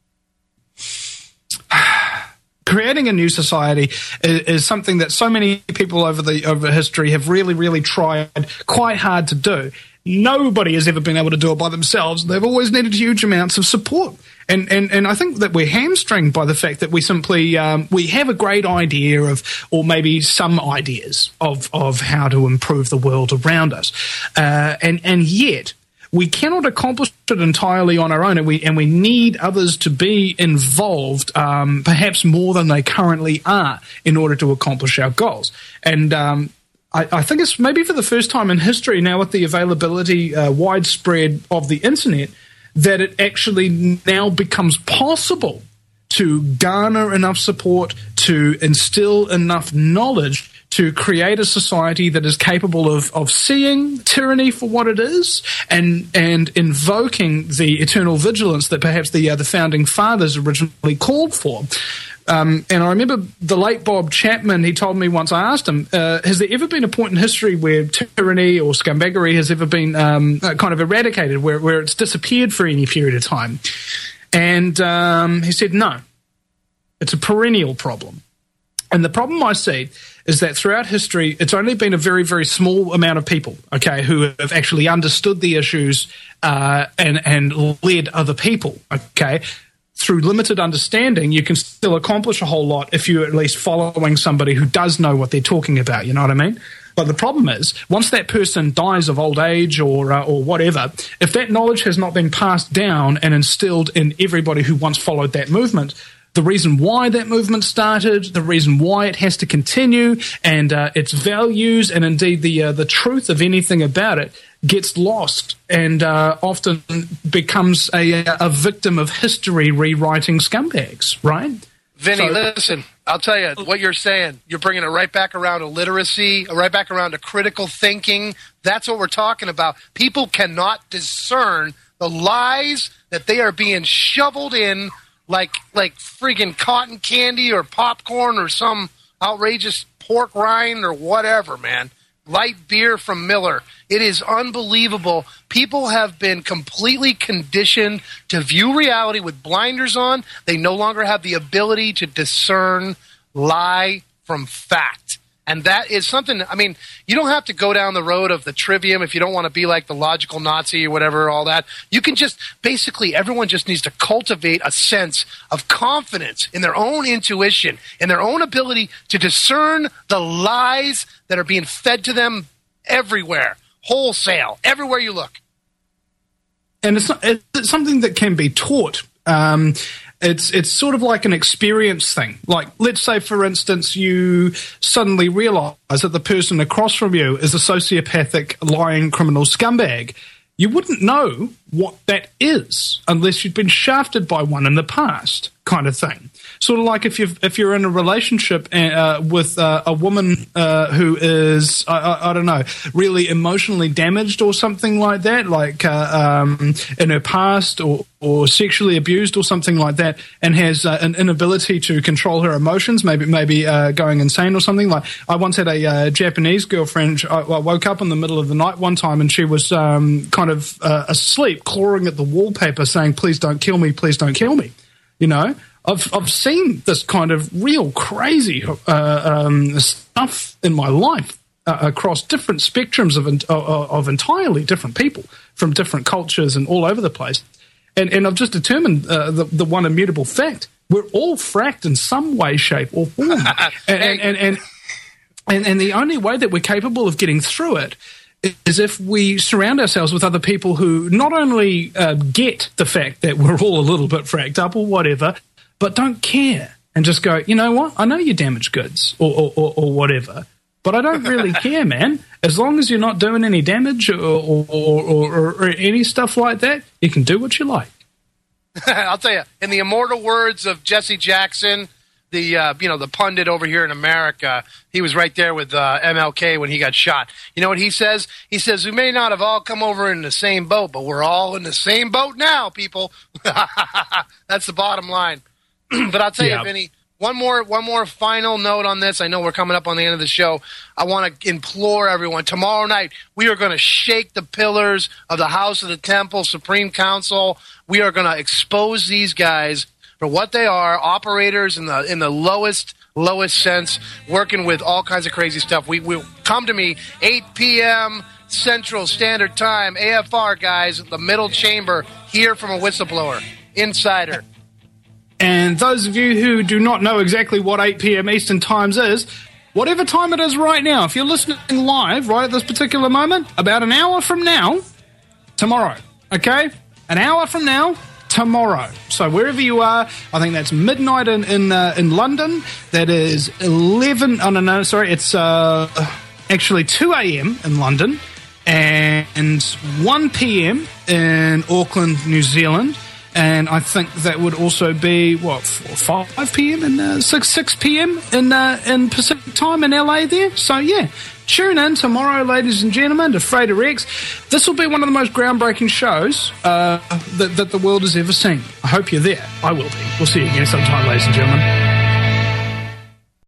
Creating a new society is, is something that so many people over the over history have really, really tried quite hard to do. Nobody has ever been able to do it by themselves. They've always needed huge amounts of support. And, and, and I think that we're hamstringed by the fact that we simply um, we have a great idea of, or maybe some ideas of, of how to improve the world around us. Uh, and, and yet, we cannot accomplish it entirely on our own, and we and we need others to be involved, um, perhaps more than they currently are, in order to accomplish our goals. And um, I, I think it's maybe for the first time in history now, with the availability uh, widespread of the internet, that it actually now becomes possible to garner enough support, to instill enough knowledge to create a society that is capable of, of seeing tyranny for what it is, and and invoking the eternal vigilance that perhaps the uh, the founding fathers originally called for. Um, and I remember the late Bob Chapman, he told me once, I asked him, uh, has there ever been a point in history where tyranny or scumbaggery has ever been um, uh, kind of eradicated, where, where it's disappeared for any period of time? And um, he said, no, it's a perennial problem. And the problem I see is that throughout history, it's only been a very, very small amount of people, okay, who have actually understood the issues uh, and, and led other people, okay. Through limited understanding, you can still accomplish a whole lot if you're at least following somebody who does know what they're talking about, you know what I mean? But the problem is, once that person dies of old age or uh, or whatever, if that knowledge has not been passed down and instilled in everybody who once followed that movement, the reason why that movement started, the reason why it has to continue, and uh, its values, and indeed the uh, the truth of anything about it, gets lost and uh, often becomes a, a victim of history rewriting scumbags, right? Vinny, So- listen, I'll tell you what you're saying. You're bringing it right back around to literacy, right back around to critical thinking. That's what we're talking about. People cannot discern the lies that they are being shoveled in like like friggin' cotton candy or popcorn or some outrageous pork rind or whatever, man. Light beer from Miller. It is unbelievable. People have been completely conditioned to view reality with blinders on. They no longer have the ability to discern lie from fact. And that is something, I mean, you don't have to go down the road of the trivium if you don't want to be like the logical Nazi or whatever, all that. You can just, basically, everyone just needs to cultivate a sense of confidence in their own intuition, in their own ability to discern the lies that are being fed to them everywhere, wholesale, everywhere you look. And it's, not, it's something that can be taught. Um, it's it's sort of like an experience thing. Like, let's say, for instance, you suddenly realize that the person across from you is a sociopathic, lying criminal scumbag. you wouldn't know what that is unless you'd been shafted by one in the past, kind of thing. Sort of like if you've if you're in a relationship uh, with uh, a woman uh, who is I, I, I don't know really emotionally damaged or something like that, like uh, um, in her past or or sexually abused or something like that, and has uh, an inability to control her emotions, maybe maybe uh, going insane or something. Like I once had a uh, Japanese girlfriend. I, I woke up in the middle of the night one time and she was um, kind of uh, asleep, clawing at the wallpaper, saying, "Please don't kill me, please don't kill me." You know. I've I've seen this kind of real crazy uh, um, stuff in my life uh, across different spectrums of uh, of entirely different people from different cultures and all over the place, and and I've just determined uh, the the one immutable fact: we're all fracked in some way, shape, or form, and, and, and and and and the only way that we're capable of getting through it is if we surround ourselves with other people who not only uh, get the fact that we're all a little bit fracked up or whatever, but don't care and just go, you know what? I know you're damaged goods or, or, or, or whatever, but I don't really care, man. As long as you're not doing any damage or, or, or, or, or any stuff like that, you can do what you like. I'll tell you, in the immortal words of Jesse Jackson, the uh, you know the pundit over here in America, he was right there with uh, M L K when he got shot. You know what he says? He says, we may not have all come over in the same boat, but we're all in the same boat now, people. That's the bottom line. But I'll tell yeah. you, Vinny, one more one more final note on this. I know we're coming up on the end of the show. I want to implore everyone. Tomorrow night, we are going to shake the pillars of the House of the Temple Supreme Council. We are going to expose these guys for what they are, operators in the in the lowest, lowest sense, working with all kinds of crazy stuff. We will come to me, eight p.m. Central Standard Time, A F R, guys, the middle chamber, hear from a whistleblower, insider. And those of you who do not know exactly what eight p.m. Eastern Times is, whatever time it is right now, if you're listening live right at this particular moment, about an hour from now, tomorrow, okay? An hour from now, tomorrow. So wherever you are, I think that's midnight in in, uh, in London. That is eleven, oh no, no, sorry, it's uh, actually two a.m. in London and one p.m. in Auckland, New Zealand. And I think that would also be, what, four, five p.m. and uh, six, six p.m. in uh, in Pacific time in L A there. So, yeah, tune in tomorrow, ladies and gentlemen, to Frater X. This will be one of the most groundbreaking shows uh, that, that the world has ever seen. I hope you're there. I will be. We'll see you again sometime, ladies and gentlemen.